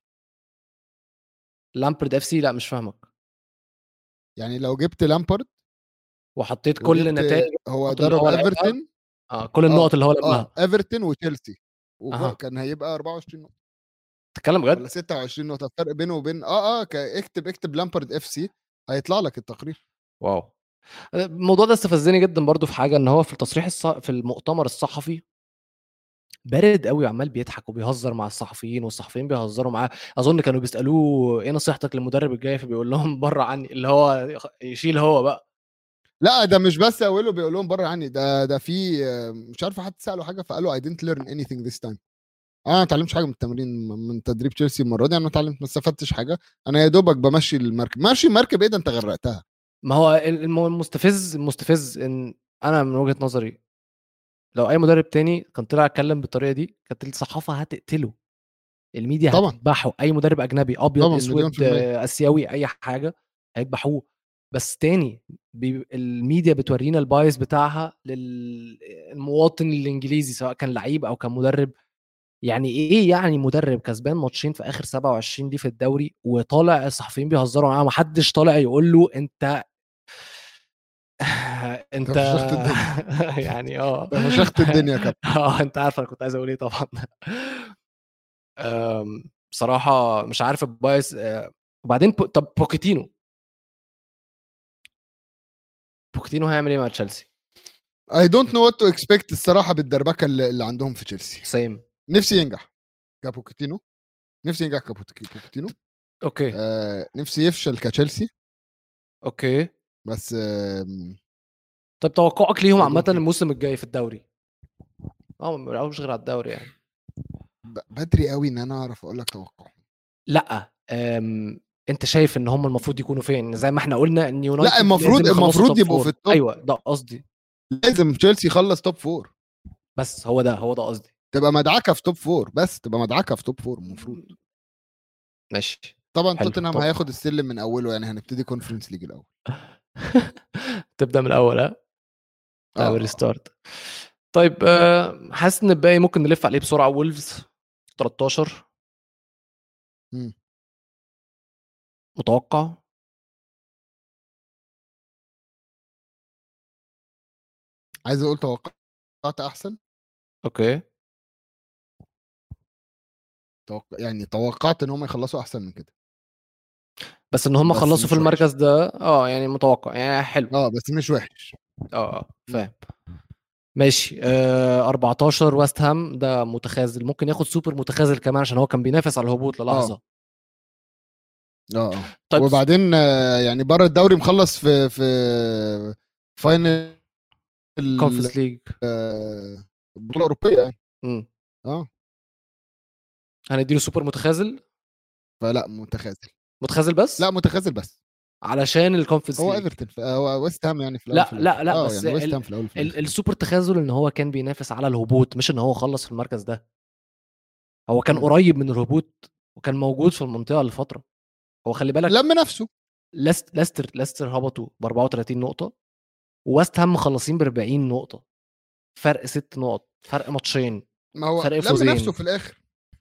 لامبرد اف سي لا مش فاهمك. يعني لو جبت لامبرد وحطيت كل وجبت نتائج هو النقط اللي درب هو لعبها ايفرتون. اه كل اه النقط اللي هو اه لمها ايفرتون وتشيلسي، اها وكان هيبقى أربعة وعشرين نقطه تتكلم ولا بجد ستة وعشرين نقطه فرق بينه وبين اه اه ك- اكتب اكتب لامبرد اف سي هيطلع لك التقرير. واو الموضوع ده استفزني جدا برضو في حاجه ان هو في التصريح الص... في المؤتمر الصحفي بارد قوي وعمال بيضحك وبيهزر مع الصحفيين والصحفيين بيهزروا معاه اظن كانوا بيسالوه ايه نصيحتك للمدرب الجاي فبيقول لهم بره عني اللي هو يشيل هو بقى لا ده مش بس اوله بيقول لهم بره عني، ده ده في آه، مش عارف حد ساله حاجه فقال له I didn't learn anything this time. انا ما اتعلمتش حاجه من التمرين من تدريب تشيلسي المره دي، انا ما اتعلمت ما استفدتش حاجه، انا يا دوبك بمشي المركب. ماشي المركب ايه ده انت غرقتها. ما هو الم- المستفز المستفز ان انا من وجهة نظري لو اي مدرب تاني كان طلع اتكلم بالطريقه دي كانت الصحافه هتقتله الميديا طبعا هتذبحه اي مدرب اجنبي ابيض طبعا مليون اسود في المية. آه، اسيوي اي حاجه هيذبحوه بس تاني بي... الميديا بتورينا البايس بتاعها للمواطن الانجليزي سواء كان لعيب او كان مدرب يعني ايه يعني مدرب كسبان ماتشين في اخر سبعة وعشرين دي في الدوري وطالع الصحفيين بيهزروا معاه محدش طالع يقول له انت انت انت فشخت الدنيا، يعني اه انت فشخت الدنيا يا كابتن. اه انت عارف انا كنت عايز اقول ايه طبعا أم، بصراحة مش عارف البايس آه، وبعدين بو... طب بوكيتينو بوكيتينو هيعمل ايه مع تشيلسي I don't know what to expect الصراحه بالدربكه اللي اللي عندهم في تشيلسي. سيم نفسي ينجح كابوكيتينو، نفسي ينجح كابوكيتينو. اوكي آه نفسي يفشل كتشيلسي اوكي بس آه طب توقعك ليهم I عامة don't know. الموسم الجاي في الدوري اه ما بيلعبوش غير على الدوري يعني ب- بدري قوي ان انا اعرف اقول لك توقع. لا أم... انت شايف ان هم المفروض يكونوا فين زي ما احنا قلنا ان لا يونايتد المفروض لازم يخلصوا المفروض توب يبقوا في فور التوب، ايوه ده قصدي لازم تشيلسي يخلص توب فور، بس هو ده هو ده قصدي تبقى مدعكه في توب فور، بس تبقى مدعكه في توب فور المفروض. ماشي طبعا حلو توتنهام طب هياخد السلم من اوله، يعني هنبتدي كونفرنس ليج الاول. تبدأ من الاول ها اه تعمل اه ريستارت طيب آه، حاسس ان الباقي ممكن نلف عليه بسرعه وولفز تلتاشر مم. متوقع عايز اقول توقعت احسن. اوكي توقع يعني توقعت ان هم يخلصوا احسن من كده، بس ان هم بس خلصوا في مش وحش. المركز ده اه يعني متوقع يعني حلو اه بس مش وحش. اه اه مم. فاهم ماشي آه اربعتاشر ويست هام ده متخاذل ممكن ياخد سوبر متخاذل كمان عشان هو كان بينافس على الهبوط اه للحظه اه اه طيب وبعدين آه يعني بره الدوري مخلص في في فاينل كونفرنس ليج آه، البطوله الاوروبيه يعني. امم اه هنديله سوبر متخاذل فلا متخاذل. متخاذل لا بس متخاذل بس. علشان الكونفرنس هو ليج ايفرتون في- هو ويست هام يعني في الاول وفي لا لا الاخر، لا اه بس يعني ويست ال... هام في الاول وفي ال... الاخر. السوبر تخاذل ان هو كان بينافس على الهبوط مش ان هو خلص في المركز ده هو كان مم. قريب من الهبوط وكان موجود في المنطقه لفتره هو خلي بالك لم نفسه. لست... ليستر ليستر هبطوا ب اربعة وتلاتين نقطه وويست هام مخلصين ب اربعين نقطه فرق ست نقط فرق ماتشين ما هو فرق لم نفسه فوزين في الاخر.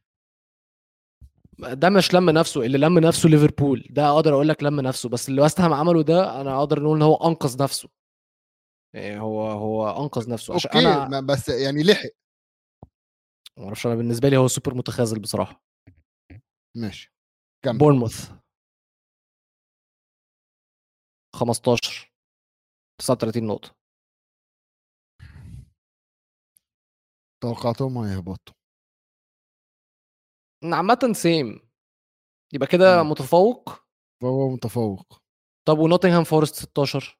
ده مش لم نفسه اللي لم نفسه ليفربول ده اقدر اقول لك لم نفسه بس اللي ويست هام عمله ده انا اقدر نقول ان هو انقذ نفسه يعني هو هو انقذ نفسه عشان اوكي انا ما بس يعني لحق. ما اعرفش انا بالنسبه لي هو سوبر متخاذل بصراحه ماشي كمل. بورنموث خمستاشر تسعة وتلاتين نقطه توقعتهم هيهبطوا. عامه سيم يبقى كده مم. متفوق فهو متفوق. طب ونوتنغهام فورست ستاشر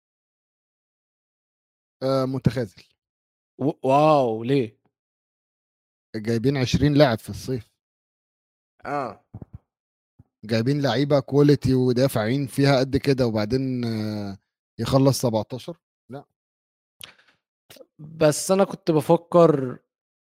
آه متخاذل. و... واو ليه جايبين عشرين لاعب في الصيف، اه جايبين لعيبه كواليتي ودافعين فيها قد كده وبعدين آه يخلص سبعتاشر. لا بس انا كنت بفكر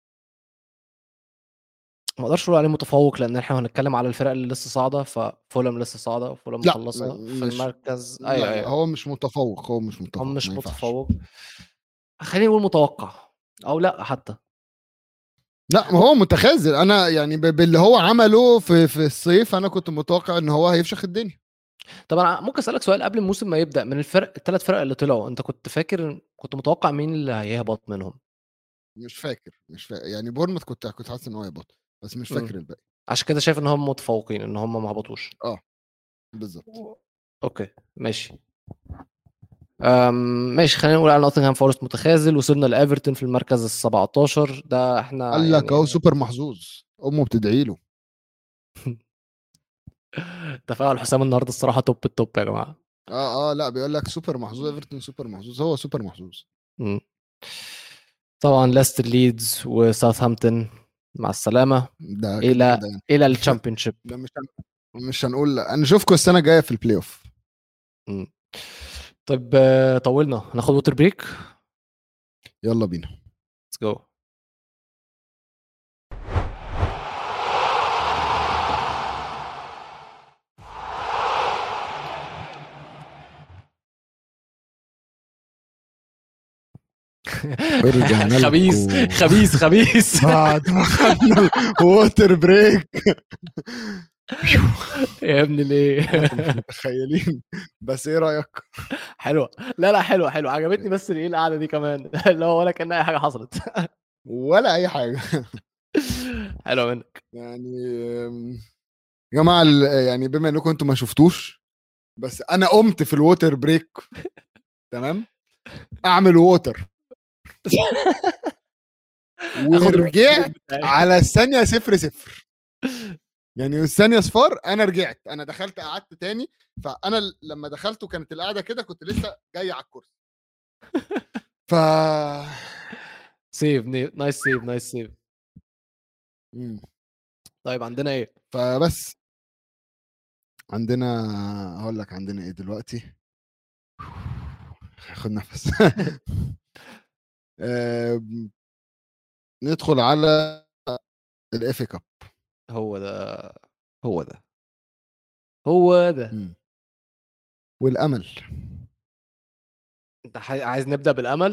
ما اقدرش اقول عليه متفوق لان احنا هنتكلم على الفرق اللي لسه صاعده ففولم لسه صاعده وفولم لا مخلصه في م- مش المركز ايوه لا لا ايوه هو مش متفوق، هو مش هم متفوق ما مش ينفعش. متفوق خليني اقول متوقع او لا حتى لا ما هو متخاذل، انا يعني ب- باللي هو عمله في في الصيف انا كنت متوقع ان هو هيفشخ الدنيا. طبعا ممكن اسالك سؤال قبل الموسم ما يبدا؟ من الفرق الثلاث فرق اللي طلعوا انت كنت فاكر كنت متوقع مين اللي هيهبط منهم؟ مش فاكر مش فاكر يعني بورنموث كنت كنت حاسس ان هو هيبطل، بس مش مم. فاكر الباقي. عشان كده شايف ان هم متفوقين ان هم ما هبطوش. اه بالظبط. اوكي ماشي. أم ماشي، خلينا نقول على نوتنغهام فورست متخاذل. وصلنا لايفرتون في المركز ال سبعتاشر، ده احنا قال لك اهو يعني سوبر محظوظ، امه بتدعي له. تفاعل حسام النهارده الصراحه توب التوب يا جماعه. اه اه لا بيقول لك سوبر محظوظ، ايفرتون سوبر محظوظ، هو سوبر محظوظ. مم. طبعا ليستر ليدز وساوثهامبتون مع السلامه ده كده الى كده يعني. الى الشامبيونشيب. ده مش هن... مش هنقول لا. نشوفكم السنه الجايه في البلاي اوف. مم. طيب آه، طولنا، هناخد ووتر بريك. يلا بينا. ليتس جو. ورجعنا خبيث لكم خبيث خبيث. بعد ما خدنا ووتر بريك. يا ابني ليه؟ انتوا مش متخيلين، بس ايه رايك؟ حلوه. لا لا حلوه حلوه، عجبتني. بس ايه القعده دي كمان اللي هو ولا كان اي حاجه حصلت. ولا اي حاجه. حلوه منك. يعني أم، يا جماعه ال- يعني بما انكم انتوا ما شفتوش، بس انا قمت في الووتر بريك تمام اعمل ووتر، اخد الووتر بريك ورجعت بتاعي. على الثانيه صفر صفر. يعني الثانيه صفار انا رجعت، انا دخلت قعدت تاني. فانا ل- لما دخلت وكانت القعده كده كنت لسه جاي على الكرسي. ف سيف نايس سيف نايس سيف. مم. طيب عندنا ايه؟ فبس عندنا، هقول لك عندنا ايه دلوقتي. خد نفس. آم، ندخل على الاف كاب. هو ده هو ده هو ده. والامل. انت ح- عايز نبدا بالامل؟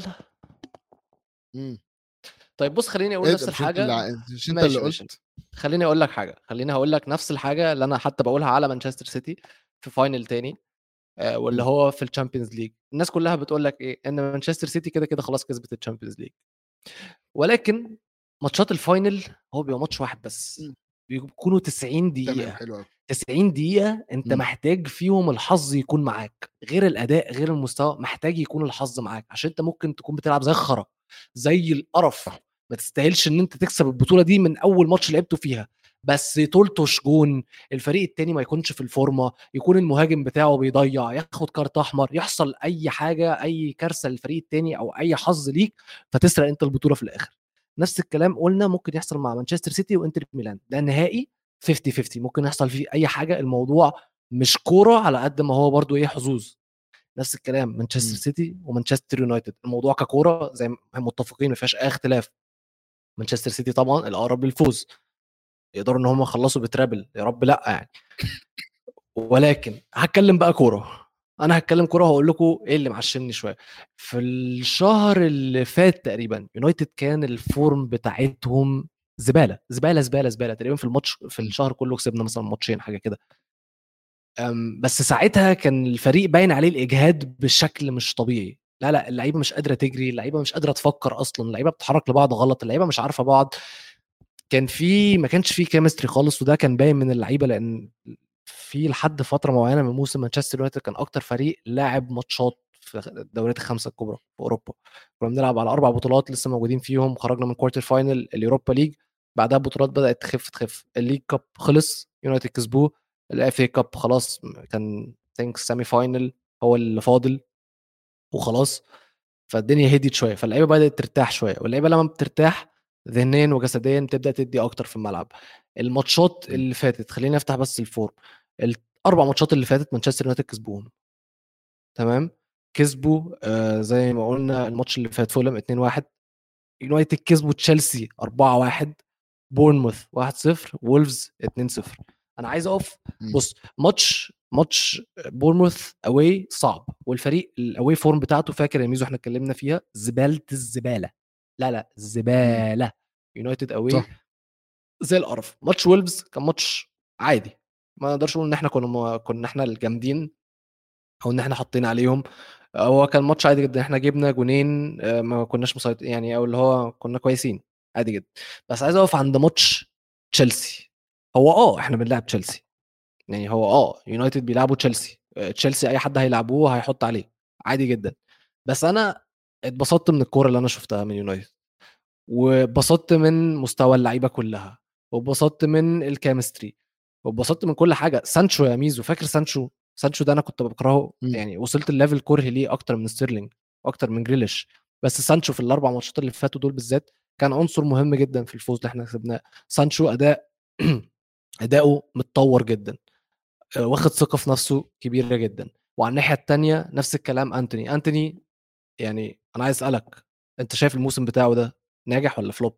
مم. طيب بص، خليني اقول ايه ده؟ نفس مش انت اللي الحاجه. ع- مش انت اللي ماشي ماشي. قلت؟ خليني اقول لك حاجه خليني هقول لك نفس الحاجه اللي انا حتى بقولها على مانشستر سيتي في فاينل تاني. آه، واللي مم. هو في الشامبيونز ليج الناس كلها بتقول لك ايه؟ ان مانشستر سيتي كده كده خلاص كسبت الشامبيونز ليج. ولكن ماتشات الفاينل هو بيبقى ماتش واحد بس، مم. بيكونوا تسعين تمام دقيقة. حلو قوي. تسعين دقيقة انت محتاج فيهم الحظ يكون معاك، غير الاداء غير المستوى، محتاج يكون الحظ معاك. عشان انت ممكن تكون بتلعب زي الخرا، زي القرف، صح. ما تستاهلش ان انت تكسب البطولة دي من اول ماتش لعبته فيها. بس تلطش جون، الفريق التاني ما يكونش في الفورمة، يكون المهاجم بتاعه بيضيع، ياخد كارت احمر، يحصل اي حاجة، اي كارثة للفريق التاني او اي حظ ليك، فتسرق انت البطولة في الاخر. نفس الكلام قلنا ممكن يحصل مع مانشستر سيتي وانتر ميلان، ده نهائي خمسين خمسين، ممكن يحصل فيه اي حاجه. الموضوع مش كوره على قد ما هو برضو ايه، حظوظ. نفس الكلام مانشستر مم. سيتي ومانشستر يونايتد، الموضوع ككوره زي ما هم متفقين ما فيهاش اي اختلاف. مانشستر سيتي طبعا الاقرب للفوز، يقدروا ان هم يخلصوا بترابل، يا رب لا يعني. ولكن هتكلم بقى كوره، انا هتكلم كوره وهقول لكم ايه اللي معشمني شويه. في الشهر اللي فات تقريبا يونايتد كان الفورم بتاعتهم زباله زباله زباله زباله تقريبا. في الماتش في مم. الشهر كله كسبنا مثلا ماتشين حاجه كده. أم، بس ساعتها كان الفريق باين عليه الاجهاد بشكل مش طبيعي. لا لا اللعيبه مش قادره تجري، اللعيبه مش قادره تفكر اصلا، اللعيبه بتتحرك لبعض غلط، اللعيبه مش عارفه بعض. كان في ما كانش في كيمستري خالص، وده كان باين من اللعيبه. لان في لحد فتره معينه من موسم مانشستر يونايتد كان اكتر فريق لاعب ماتشات في الدوريات الخمسه الكبرى في اوروبا. كنا بنلعب على اربع بطولات لسه موجودين فيهم، خرجنا من كوارتر فاينل اليوروبا ليج، بعدها البطولات بدات تخف تخف. الليج كاب خلص يونايتد كسبوه، الاف اي كاب خلاص كان ثينك سيمي فاينل هو اللي فاضل وخلاص. فالدنيا هديت شويه، فاللعيبه بدات ترتاح شويه، واللعيبه لما بترتاح ذهنيا وجسديا تبدا تدي اكتر في الملعب. الماتشات مم. اللي فاتت خليني افتح بس الفورم. الاربع ماتشات اللي فاتت مانشستر يونايتد كسبوهم تمام. كسبوا آه زي ما قلنا الماتش اللي فات فولم اتنين واحد، يونايتد كسبوا تشيلسي اربعة واحد، بورنموث واحد صفر، وولفز اتنين صفر. انا عايز اقف. مم. بص، ماتش ماتش بورنموث اواي صعب، والفريق الاواي فورم بتاعته فاكر يا ميزو احنا اتكلمنا فيها، زباله الزباله. لا لا مم. زباله. يونايتد اواي صح. زي القرف. ماتش وولفز كان ماتش عادي، ما نقدرش نقول ان احنا كنا م... كنا احنا الجامدين او ان احنا حاطين عليهم. هو كان ماتش عادي جدا، احنا جبنا جونين آه، ما كناش مسيطرين يعني، او اللي هو كنا كويسين عادي جدا. بس عايز اقف عند ماتش تشيلسي. هو اه احنا بنلعب تشيلسي، يعني هو اه يونايتد بيلعبوا تشيلسي، آه، تشيلسي اي حد هيلعبوه هيحط عليه عادي جدا. بس انا اتبسطت من الكوره اللي انا شفتها من يونايتد، واتبسطت من مستوى اللعيبه كلها، واتبسطت من الكيمستري، واتبسطت من كل حاجه. سانشو يا ميزو، فاكر سانشو؟ سانشو ده انا كنت بكرهه مم. يعني، وصلت الليفل كره ليه اكتر من ستيرلينج واكتر من جريليش. بس سانشو في الاربع ماتشات اللي فاتوا دول بالذات كان عنصر مهم جدا في الفوز اللي احنا كسبناه. سانشو اداء اداؤه متطور جدا، آه، واخد ثقه في نفسه كبيره جدا. وعلى الناحيه التانية نفس الكلام، انتوني انتوني يعني انا عايز اسالك، انت شايف الموسم بتاعه ده ناجح ولا فلوب؟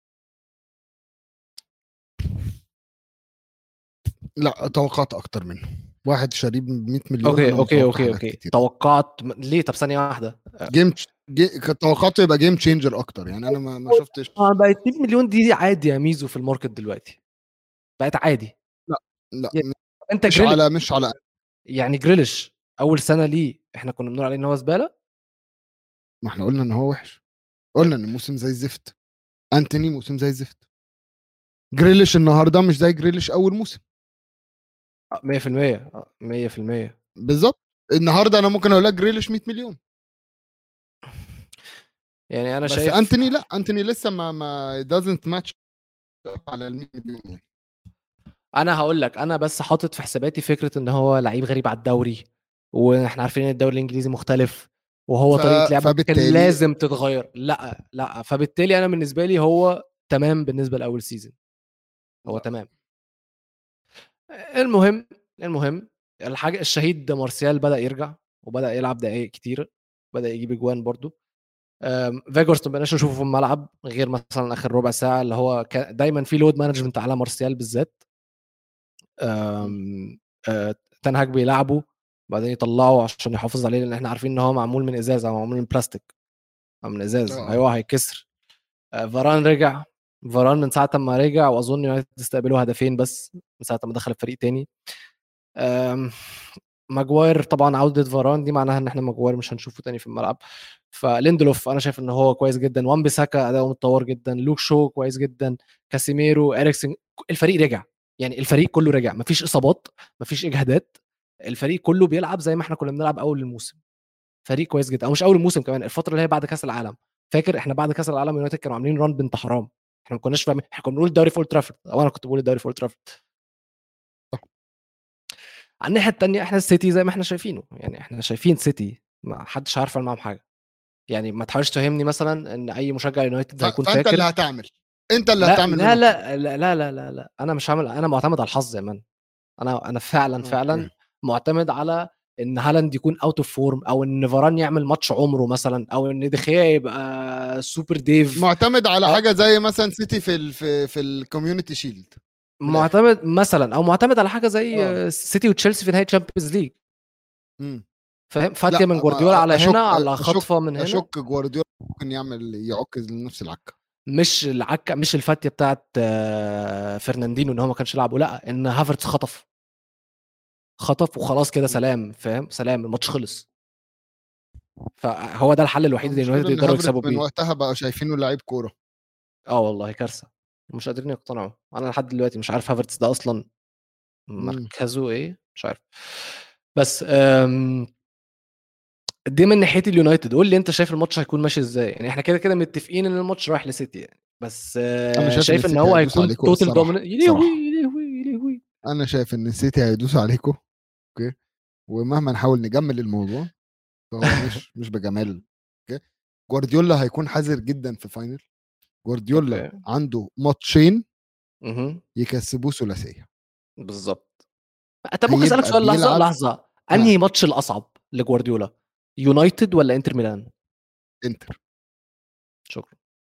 لا، توقعت اكتر منه. واحد شاريه ب مية مليون، اوكي انا اوكي متوقع اوكي حاجات اوكي كتير. توقعت م- ليه؟ طب ثانيه واحده. جيم جي... كنت توقعته يبقى جيم تشينجر اكتر، يعني انا ما ما اه شفتش. بقت مية مليون دي عادي يا ميزو في الماركت دلوقتي، بقت عادي. لا لا، يعني انت مش جريليش، على مش على يعني جريليش اول سنه ليه احنا كنا بنقول عليه ان هو زباله. ما احنا قلنا ان هو وحش، قلنا ان الموسم زي الزفت. انتوني موسم زي الزفت. جريليش النهارده مش زي جريليش اول موسم. آه، مية في المية آه، مية في المية. بالظبط. النهارده انا ممكن اقول لك جريليش مية مليون. يعني انا بس شايف، انتوني لا، انتوني لسه ما ما doesn't match على ال مية مليون يعني. انا هقول لك، انا بس حاطط في حساباتي فكره ان هو لعيب غريب على الدوري، واحنا عارفين ان الدوري الانجليزي مختلف، وهو ف... طريقه لعبه كان فبالتالي لازم تتغير. لا لا، فبالتالي انا بالنسبه لي هو تمام بالنسبه لاول سيزون، هو لا. تمام. المهم، المهم الحاجه الشهيد ده مارسيال بدا يرجع وبدا يلعب دقائق كتير، بدا يجيب اجوان برضو. أم، فيجورست ما بقناش نشوفه في الملعب غير مثلا اخر ربع ساعه، اللي هو كان دايما في لود مانجمنت على مارسيال بالذات. أم، أه، تنهاج بيلعبه بعدين يطلعه عشان يحافظ عليه، لان احنا عارفين ان هو معمول من ازاز او معمول من بلاستيك او من اه ازاز، اه هيقع هيكسر. أه، فاران رجع. فاران من ساعه ما رجع واظن يونايتد استقبلوا هدفين بس من ساعه ما دخل الفريق تاني. أم، ماجواير طبعا، عودة فاران دي معناها ان احنا ماجواير مش هنشوفه تاني في الملعب. فليندلوف انا شايف ان هو كويس جدا، وان بيساكا اداؤه متطور جدا، لوك شو كويس جدا، كاسيميرو، اريكسن، الفريق رجع. يعني الفريق كله رجع، مفيش اصابات، مفيش اجهادات، الفريق كله بيلعب زي ما احنا كنا بنلعب اول الموسم. فريق كويس جدا، او مش اول الموسم، كمان الفتره اللي هي بعد كاس العالم. فاكر احنا بعد كاس العالم يونايتد كانوا عاملين ران بنت حرام، احنا ما كناش فاهمين، احنا كنا بنقول الدوري فول ترافورد، او انا كنت بقول الدوري فول ترافورد. على الناحيه التانيه احنا السيتي زي ما احنا شايفينه، يعني احنا شايفين سيتي ما حدش عارف يعمل معاهم حاجه. يعني ما تحاولش تفهمني مثلا ان اي مشجع يونايتد ف... هيكون فانت اللي فاكر. هتعمل انت اللي لا هتعمل لا منهم حاجه. لا لا لا لا لا, لا. انا مش عامل، انا معتمد على الحظ يا مان. انا انا فعلا اوكي. فعلا معتمد على ان هالاند يكون اوت اوف فورم، او ان فاران يعمل ماتش عمره مثلا، او ان دخيا يبقى سوبر ديف. معتمد على أو حاجه زي مثلا سيتي في ال... في في الكوميونتي شيلد. من الاخر. معتمد مثلا، او معتمد على حاجه اه. زي سيتي وتشيلسي في نهايه تشامبيونز ليج. امم. فاهم؟ فاتيه لا، من جوارديولا ما على اشك هنا، على اشك خطفه من هنا. اشك جوارديولا ممكن يعمل يعك لنفس العكه. مش العكه، مش الفاتيه بتاعت آه، فرناندينو ان هو ما كانش يلعبه، لا، ان هافرتس خطف، خطف وخلاص كده، مم. سلام، فاهم؟ سلام، الماتش خلص. فهو ده الحل الوحيد اللي المشكله اليونايتد ان يقدروا يكسبوا هافرت من بيه. وقتها بقى شايفينه لعيب كوره. اه والله كارثه، مش قادرين يقتنعوا. انا لحد دلوقتي مش عارف هافرتس ده اصلا امم. مركزه ايه، مش عارف. بس أم، دي من ناحيه اليونايتد. قول لي انت شايف الماتش هيكون ماشي ازاي؟ يعني احنا كده كده متفقين ان الماتش رايح لسيتي يعني، بس انا آه، شايف ان شايف ان السيتي هو هيدوس هيكون عليكم توتال الصراحه دوميننت. يلهوي صراحه. يلهوي يلهوي. انا شايف ان السيتي هيدوس عليكم. اوكي. ومهما نحاول نجمل الموضوع فهو مش مش بجمال. اوكي. جوارديولا هيكون حذر جدا في فاينل. جوارديولا اوكي. عنده ماتشين اها. يكسبوه ثلاثيه. بالظبط. طب ممكن اسالك هيبقى سؤال؟ لحظه بيلعب. لحظه، ها. انهي ماتش الاصعب لجوارديولا، يونايتد ولا انتر ميلان؟ انتر. شكرا.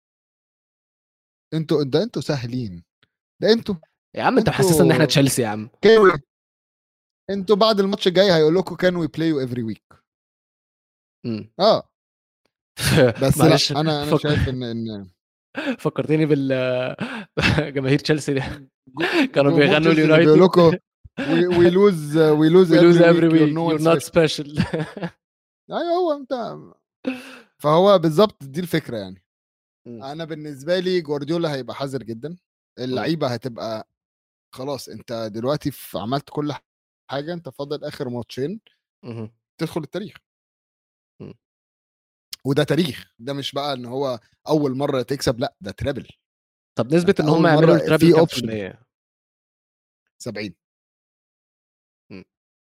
انتوا ده انتوا سهلين. ده انتوا يا عم انت محسسنا ان احنا انتوا تشيلسي يا عم. كانوا انتوا بعد الماتش الجاي هيقول لكم كان وي بلاي يو افري ويك. امم. اه. بس لا، معلش، انا انا فك... شايف ان ان فكرتني بال جماهير تشيلسي دي. جو- كانوا جمهور بيغنوا تشيلسي اللي بيقول اليونايتد. لكم we, we lose uh, we lose we lose every every week you're week no one you're not special. special. ايوه هو انت. فهو بالظبط دي الفكره يعني. مم. انا بالنسبه لي جوارديولا هيبقى حذر جدا. اللعيبه هتبقى خلاص، انت دلوقتي في عملت كل حاجه، انت فاضل اخر ماتشين مهم. تدخل التاريخ. مم. وده تاريخ، ده مش بقى ان هو اول مره تكسب، لا ده ترابل. طب نسبة انت ان هم اول يعملوا مره الترابل في كام في اوبشن. المية؟ سبعين. مم.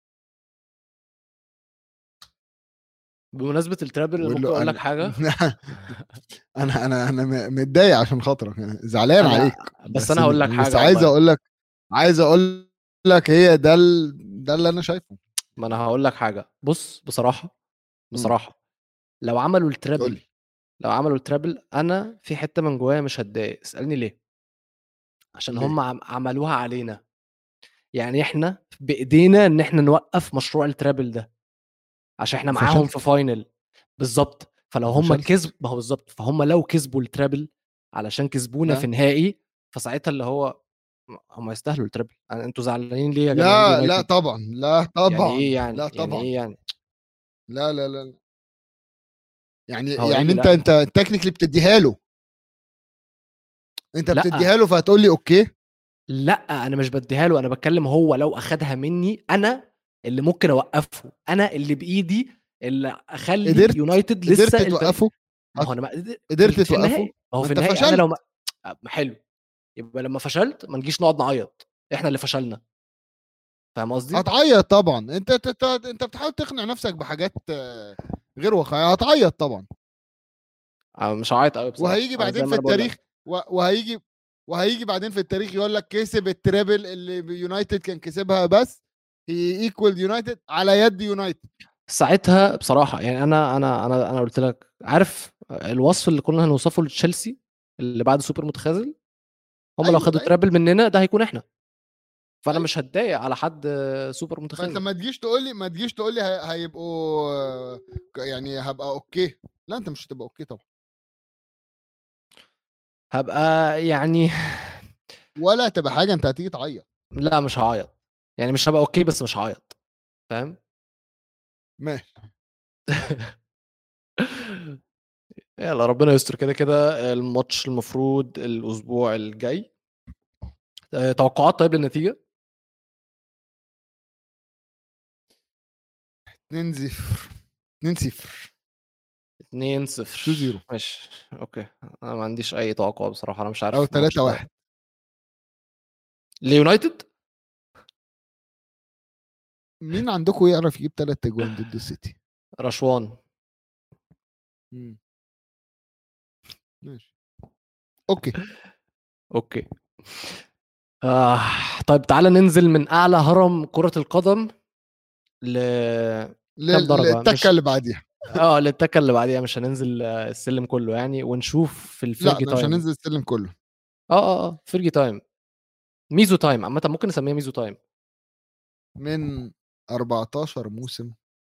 بمناسبة الترابل ويقول ممكن له اقول لك انا حاجة. انا انا انا م- متضايق عشان خاطرك يعني، زعلان انا عليك. بس بس انا هقول لك بس حاجة عايز والله. اقول لك عايز اقول لك هي ده ال... ده اللي انا شايفه. ما انا هقول لك حاجة، بص بصراحة، مم. بصراحة لو عملوا قول الترابل، لي لو عملوا الترابل انا في حتة من جوايا مش هتضايق. اسألني ليه؟ عشان هم ليه. عم- عملوها علينا. يعني احنا بايدينا ان احنا نوقف مشروع الترابل ده عشان احنا معاهم في وفشلت فاينل. بالظبط. فلو هم وفشلت كسب، ما هو بالظبط، فهم لو كسبوا الترابل علشان كسبونا في ها. نهائي، فساعتها اللي هو هم يستاهلوا الترابل. يعني انتوا زعلانين ليه يا جماهير لا لا اليونايتد؟ طبعا، لا يعني ايه طبعا، يعني؟ لا يعني طبعا. ايه يعني؟ لا لا لا يعني هو يعني ايه؟ انت لا انت تكنيكلي بتديها له، انت لا بتديها له فهتقول لي اوكي. لا انا مش بديها له، انا بتكلم هو لو اخدها مني انا اللي ممكن اوقفه، انا اللي بايدي اللي اخلي قدرت يونايتد قدرت لسه الفريق. توقفه. ما هو انا ما قدر- في قدرت ال- في توقفه. النهائي، ما هو ما في انت النهائي انا لو ما... فشلت. حلو، يبقى لما فشلت ما نجيش نقعد نعيط احنا اللي فشلنا. فاهم قصدي؟ هتعيط طبعا. انت انت انت انت بتحاول تقنع نفسك بحاجات آه، غير واقعيه. هتعيط طبعا. أنا مش هعيط قوي بصراحه، وهيجي انا بعدين زي في ما انا بقول لك. التاريخ و- وهيجي وهيجي بعدين في التاريخ يقول لك كسب الترابل اللي يونايتد كان كسبها، بس هي ايكوال يونايتد على يد يونايتد. ساعتها بصراحه يعني انا انا انا انا قلت لك، عارف الوصف اللي كنا هنوصفه لتشيلسي اللي بعد سوبر متخاذل؟ هم لو ايوه خدوا ده ايوه. ترابل مننا ده هيكون احنا. فانا ايوه مش هتضايق على حد سوبر فانت متخاذل. ما تجيش تقول لي ما تجيش تقول لي هي- هيبقوا آه، يعني هبقى اوكي. لا انت مش هتبقى اوكي طبعا. هبقى يعني ولا هتبقى حاجه، انت هتيجي تعيط. لا مش هعيط، يعني مش هبقى اوكي بس مش هعيط. فاهم؟ ماشي. يلا ربنا يستر. كده كده الماتش المفروض الاسبوع الجاي. آه، توقعات طيب للنتيجه؟ اتنين صفر. اتنين صفر. اتنين صفر. اتنين صفر ماشي اوكي. انا ما عنديش اي توقع بصراحه، انا مش او عارف الماتش تلاتة ده واحد. ليونايتد. مين عندكم يعرف يجيب ثلاث اجوان ضد السيتي؟ رشوان. مم. ماشي اوكي. اوكي. آه. طيب تعالى ننزل من اعلى هرم كره القدم ل كام ل- درجه؟ للتكه مش اللي بعديها. اه للتكه اللي بعديها، مش هننزل آه، السلم كله يعني، ونشوف في لا الفيرجي مش تايم. هننزل السلم كله. اه اه اه فيرجي تايم، ميزو تايم عامه، ممكن نسميها ميزو تايم. من أربعتاشر موسم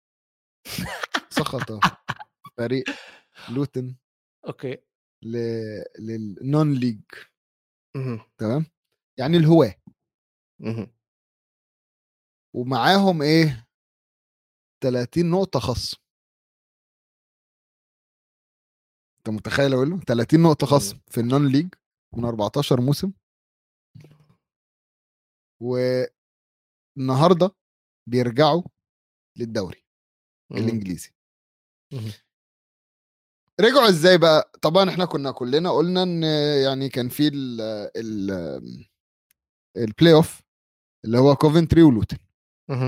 سقط فريق لوتن اوكي. ل... للنون ليج. مهم. تمام. يعني الهواة. مهم. ومعاهم ايه؟ تلاتين نقطة خصم. انت متخيل اقول له تلاتين نقطة خصم مهم. في النون ليج من أربعتاشر موسم. والنهارده بيرجعوا للدوري مهم. الانجليزي. مهم. رجعوا ازاي بقى؟ طبعا احنا كنا كلنا قلنا ان يعني كان في ال ال البلاي اوف اللي هو كوفنتري ولوتن. مهم.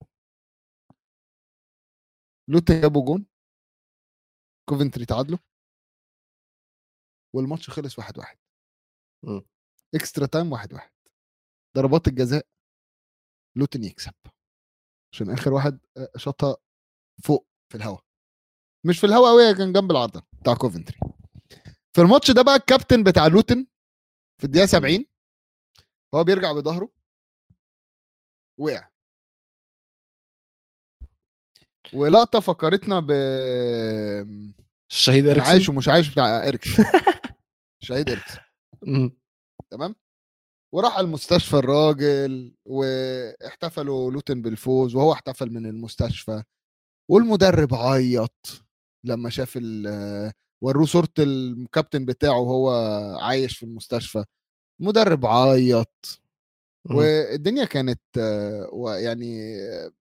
لوتن جابوا جون، كوفنتري تعادلوا، والماتش خلص واحد واحد. مهم. اكسترا تايم واحد واحد. ضربات الجزاء لوتن يكسب عشان اخر واحد آه، شاطها فوق في الهواء. مش في الهواء قوي، كان جنب العارضه بتاع كوفنتري. في الماتش ده بقى الكابتن بتاع لوتن في الدقيقه سبعين هو بيرجع بظهره وقع. ولقطه فكرتنا ب الشهيد انا عايش اريكسن. ومش عايش بتاع اريكسن. شهيد اريكسن. مهم. تمام. وراح المستشفى الراجل واحتفلوا لوتن بالفوز وهو احتفل من المستشفى، والمدرب عيط لما شاف ال- وروه صورة الكابتن بتاعه وهو عايش في المستشفى. المدرب عيط، مم. والدنيا كانت آه، ويعني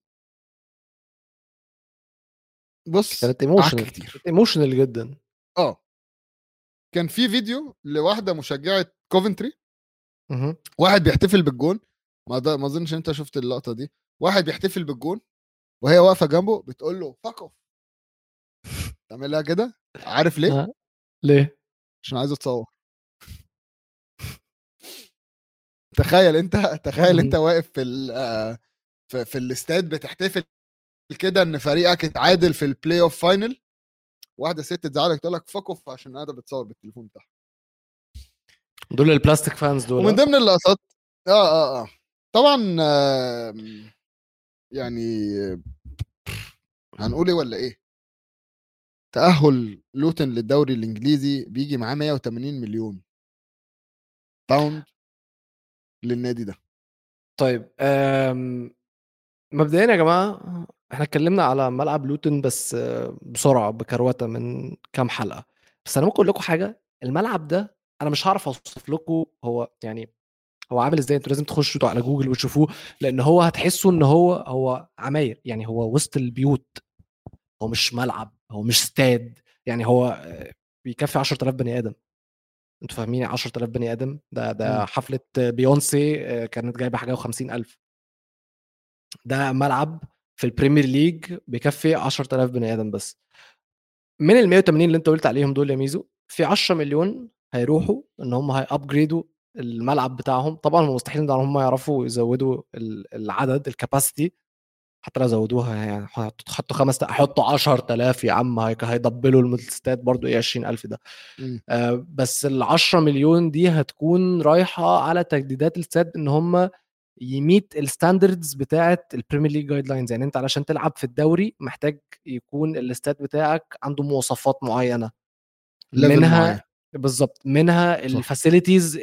بص كانت عك ايموشنال، كتير. كانت ايموشنال جدا. اه كان في فيديو لواحدة مشجعة كوفنتري، مهم. واحد بيحتفل بالجون. ما ده ما اظنش انت شفت اللقطة دي. واحد بيحتفل بالجون وهي واقفة جنبه بتقول له فك اوف، تعملها كده. عارف ليه؟ ها، ليه؟ عشان عايز اتصور. تخيل انت تخيل انت مهم. واقف في ال آه، في, في الاستاد بتحتفل كده ان فريقك اتعادل في البلاي اوف فاينل، واحده ست تزعلك تقول لك فك اوف عشان قاعده بتصور بالتليفون بتاعها. دول البلاستيك فانز دول، ومن ها؟ ضمن اللقطات اه اه اه طبعا آه يعني هنقول ايه ولا ايه، تأهل لوتن للدوري الانجليزي بيجي معاه مية وتمانين مليون باوند للنادي ده. طيب، أم... مبدئيا يا جماعه، احنا اتكلمنا على ملعب لوتن بس آه، بسرعه بكروته من كام حلقه. بس انا ممكن اقول لكم حاجه. الملعب ده انا مش هعرف اوصف لكم هو يعني هو عامل ازاي. انتوا لازم تخشوا على جوجل وتشوفوه، لان هو هتحسوا ان هو هو عماير، يعني هو وسط البيوت. هو مش ملعب، هو مش استاد. يعني هو آه، بيكفي عشرة آلاف بني ادم. انتوا فاهمين؟ عشرة آلاف بني ادم، ده ده مم. حفله بيونسي آه، كانت جايبه حاجه و50 الف. ده ملعب في البريمير ليج بيكفي عشرة آلاف بني ادم بس. من ال مية وتمانين اللي انت قلت عليهم دول يا ميزو، في عشرة مليون هيروحوا ان هم هيابجريدوا الملعب بتاعهم. طبعا هم مستحيل ان هم يعرفوا يزودوا ال- العدد، الكاباسيتي. حتى لو زودوها يعني حطوا حطوا خمس، حطوا عشرة آلاف يا عم، هيك هيدبلوا الاستاد برضو ايه عشرين الف ده. مم. آه، بس ال عشرة مليون دي هتكون رايحه على تجديدات الاستاد، ان هم يميت الستاندردز بتاعه البريمير ليج جايد لاينز. يعني انت علشان تلعب في الدوري محتاج يكون الاستاد بتاعك عنده مواصفات معينه. ليفل معين. منها بالظبط، منها صح. الفاسيلتيز،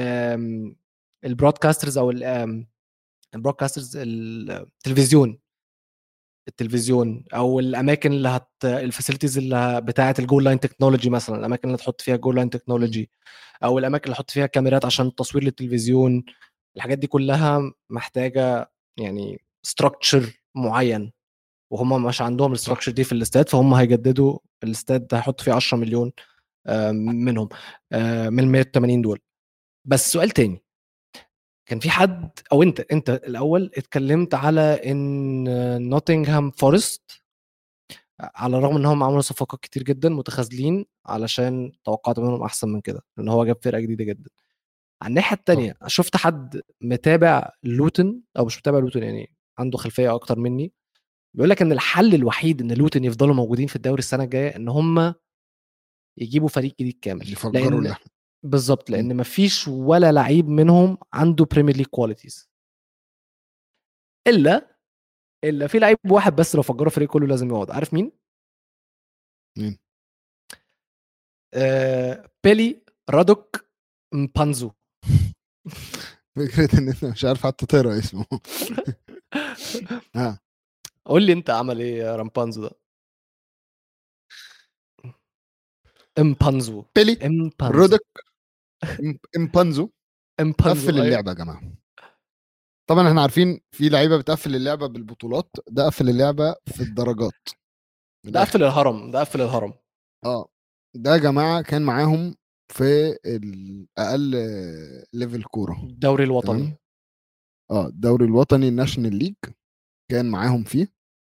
البرودكاسترز او البرودكاسترز، التلفزيون التلفزيون او الاماكن اللي هت الفاسيلتيز اللي بتاعه الجول لاين تكنولوجي، مثلا الاماكن اللي تحط فيها جول لاين مم. تكنولوجي، او الاماكن اللي تحط فيها كاميرات عشان التصوير للتلفزيون. الحاجات دي كلها محتاجه يعني ستراكشر معين، وهم مش عندهم صح. الستراكشر دي في الاستاد. فهم هيجددوا الاستاد ده، هيحط فيه عشرة مليون آه، منهم، آه، من ال مية وتمانين دول. بس سؤال تاني، كان في حد او انت انت الاول اتكلمت على ان نوتنغهام فورست، على الرغم ان هم عملوا صفقات كتير جدا متخاذلين، علشان توقعت منهم احسن من كده لان هو جاب فرقه جديده جدا. على الناحيه صح. التانيه، شفت حد متابع لوتن او مش متابع لوتن، يعني عنده خلفيه اكتر مني، بيقول لك ان الحل الوحيد ان لوتن يفضلوا موجودين في الدوري السنه الجايه ان هم يجيبوا فريق جديد كامل. يفجروا لان اللحم. بالظبط، مم. لان مفيش ولا لعيب منهم عنده بريمير ليج كواليتيز، الا الا في لعيب واحد بس لو فجروا فريق كله لازم يقعد. عارف مين؟ مم. آه بيلي رادوك مبانزو. فكرة ان انت مش عارف حتى تقرا اسمه. ها. قول لي انت عمل ايه يا رامبانزو ده؟ امبانزو. بيلي امبانزو. رودك إم- امبانزو امبانزو، قفل ايوه. اللعبه يا جماعه. طبعا احنا عارفين في لعيبه بتقفل اللعبه بالبطولات، ده قفل اللعبه في الدرجات من ده قفل الاخر. الهرم، ده قفل الهرم. اه ده يا جماعه كان معاهم في الاقل ليفل كوره. الدوري تمام. الوطني. اه الدوري الوطني الناشونال ليج كان معاهم فيه،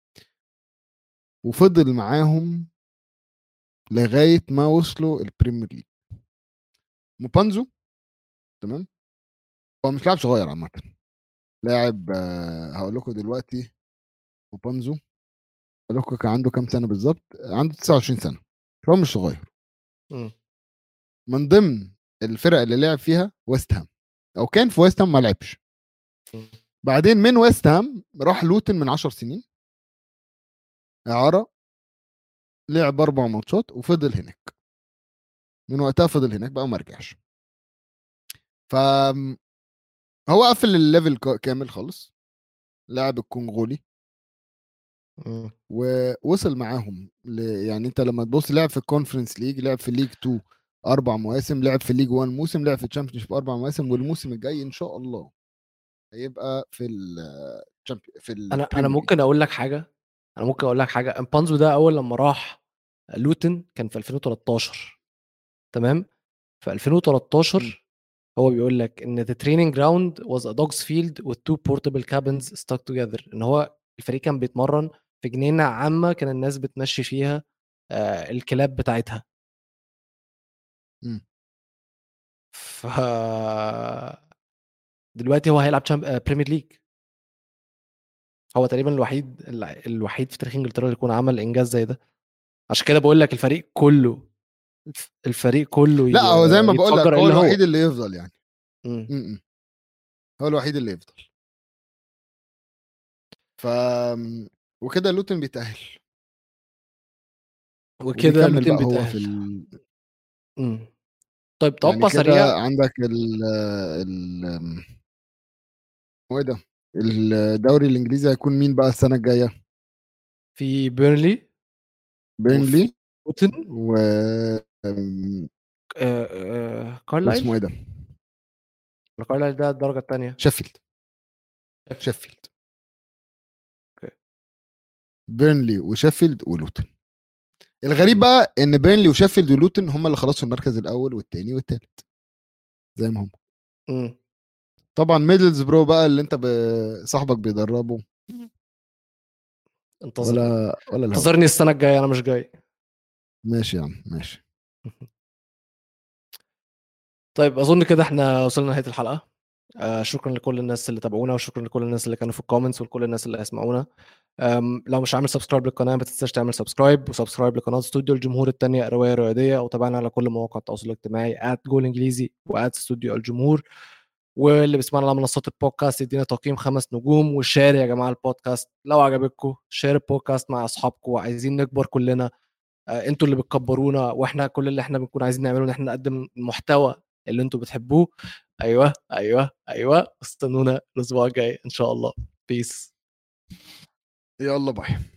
وفضل معاهم لغايه ما وصلوا البريمير ليج. موبانزو، تمام، هو مش لاعب صغير عامه. لاعب آه هقول لكم دلوقتي. موبانزو هقول لكم كان عنده كام سنه بالظبط. عنده تسعة وعشرين سنه، هو مش صغير. مم. من ضمن الفرق اللي لعب فيها ويست هام، او كان في ويست هام ما لعبش. مم. بعدين من ويست هام راح لوتن من عشر سنين اعاره، لعب اربع ماتشات وفضل هناك. من وقتها فضل هناك بقى وما رجعش. ف هو قفل الليفل كا- كامل خالص، لاعب الكونغولي مم. ووصل معاهم ل... يعني انت لما تبص لعب في الكونفرنس ليج، لعب في الليج اتنين اربع مواسم، لعب في الليج واحد موسم، لعب في الشامبيونشيب اربع مواسم، والموسم الجاي ان شاء الله هيبقى في ال في انا انا البريمير ليج. ممكن اقول لك حاجه انا ممكن اقول لك حاجه امبانزو ده اول لما راح لوتن كان في ألفين وتلتاشر، تمام. في ألفين وتلتاشر هو بيقول لك ان the training ground was a dog's field with two portable cabins stuck together، ان هو الفريق كان بيتمرن في جنينه عامه كان الناس بتمشي فيها آه الكلاب بتاعتها. مم. ف دلوقتي هو هيلعب بريمير ليج. هو تقريبا الوحيد الوحيد في تاريخ انجلترا اللي يكون عمل انجاز زي ده. عشان كده بقول لك الفريق كله الفريق كله لا هو زي ي- ما بقول لك يتفجر هو الا هو. الوحيد اللي يفضل يعني. مم. م-م. هو الوحيد اللي يفضل. ف وكده لوتن بيتأهل وكده وبيكمل لوتين بقى هو في بيتأهل. ال... مم. طيب يعني توقع كده سريع. عندك ال ال هو ايه ده، الدوري الانجليزي هيكون مين بقى السنه الجايه؟ في بيرنلي وفي بيرنلي لوتن. و أم، آه آه كارلايل. واسمه ايه ده، ولا كارلايل ده الدرجة التانية. شيفيلد. شايف. شيفيلد، اوكي. بيرنلي وشيفيلد ولوتن. الغريب بقى ان بيرنلي وشيفيلد ولوتن هم اللي خلاص في المركز الاول والثاني والثالث زي ما هم. مم. طبعا ميدلز برو بقى اللي انت ب... صاحبك بيدربه انتظرني ولا ولا الهوا. انتظرني السنة الجاية انا مش جاي. ماشي يا عم ماشي. طيب اظن كده احنا وصلنا لنهاية الحلقة. آه شكرا لكل الناس اللي تابعونا، وشكرا لكل الناس اللي كانوا في الكومنتس، ولكل الناس اللي هيسمعونا. أم، لو مش عامل سبسكرايب للقناه ما تنساش تعمل سبسكرايب، وسبسكرايب لقناه استوديو الجمهور الثانيه روايه رياضيه، او تابعنا على كل مواقع التواصل الاجتماعي جول انجليزي استوديو الجمهور. واللي بيسمعنا على منصات البودكاست يدينا تقييم خمس نجوم، وشير يا جماعه البودكاست لو عجبكم. شير البودكاست مع اصحابكم، وعايزين نكبر كلنا. آه، انتوا اللي بتكبرونا، واحنا كل اللي احنا بنكون عايزين نعمله ان احنا نقدم المحتوى اللي انتوا بتحبوه. ايوه ايوه ايوه، استنونا الاسبوع الجاي ان شاء الله. بيس. يلا باي.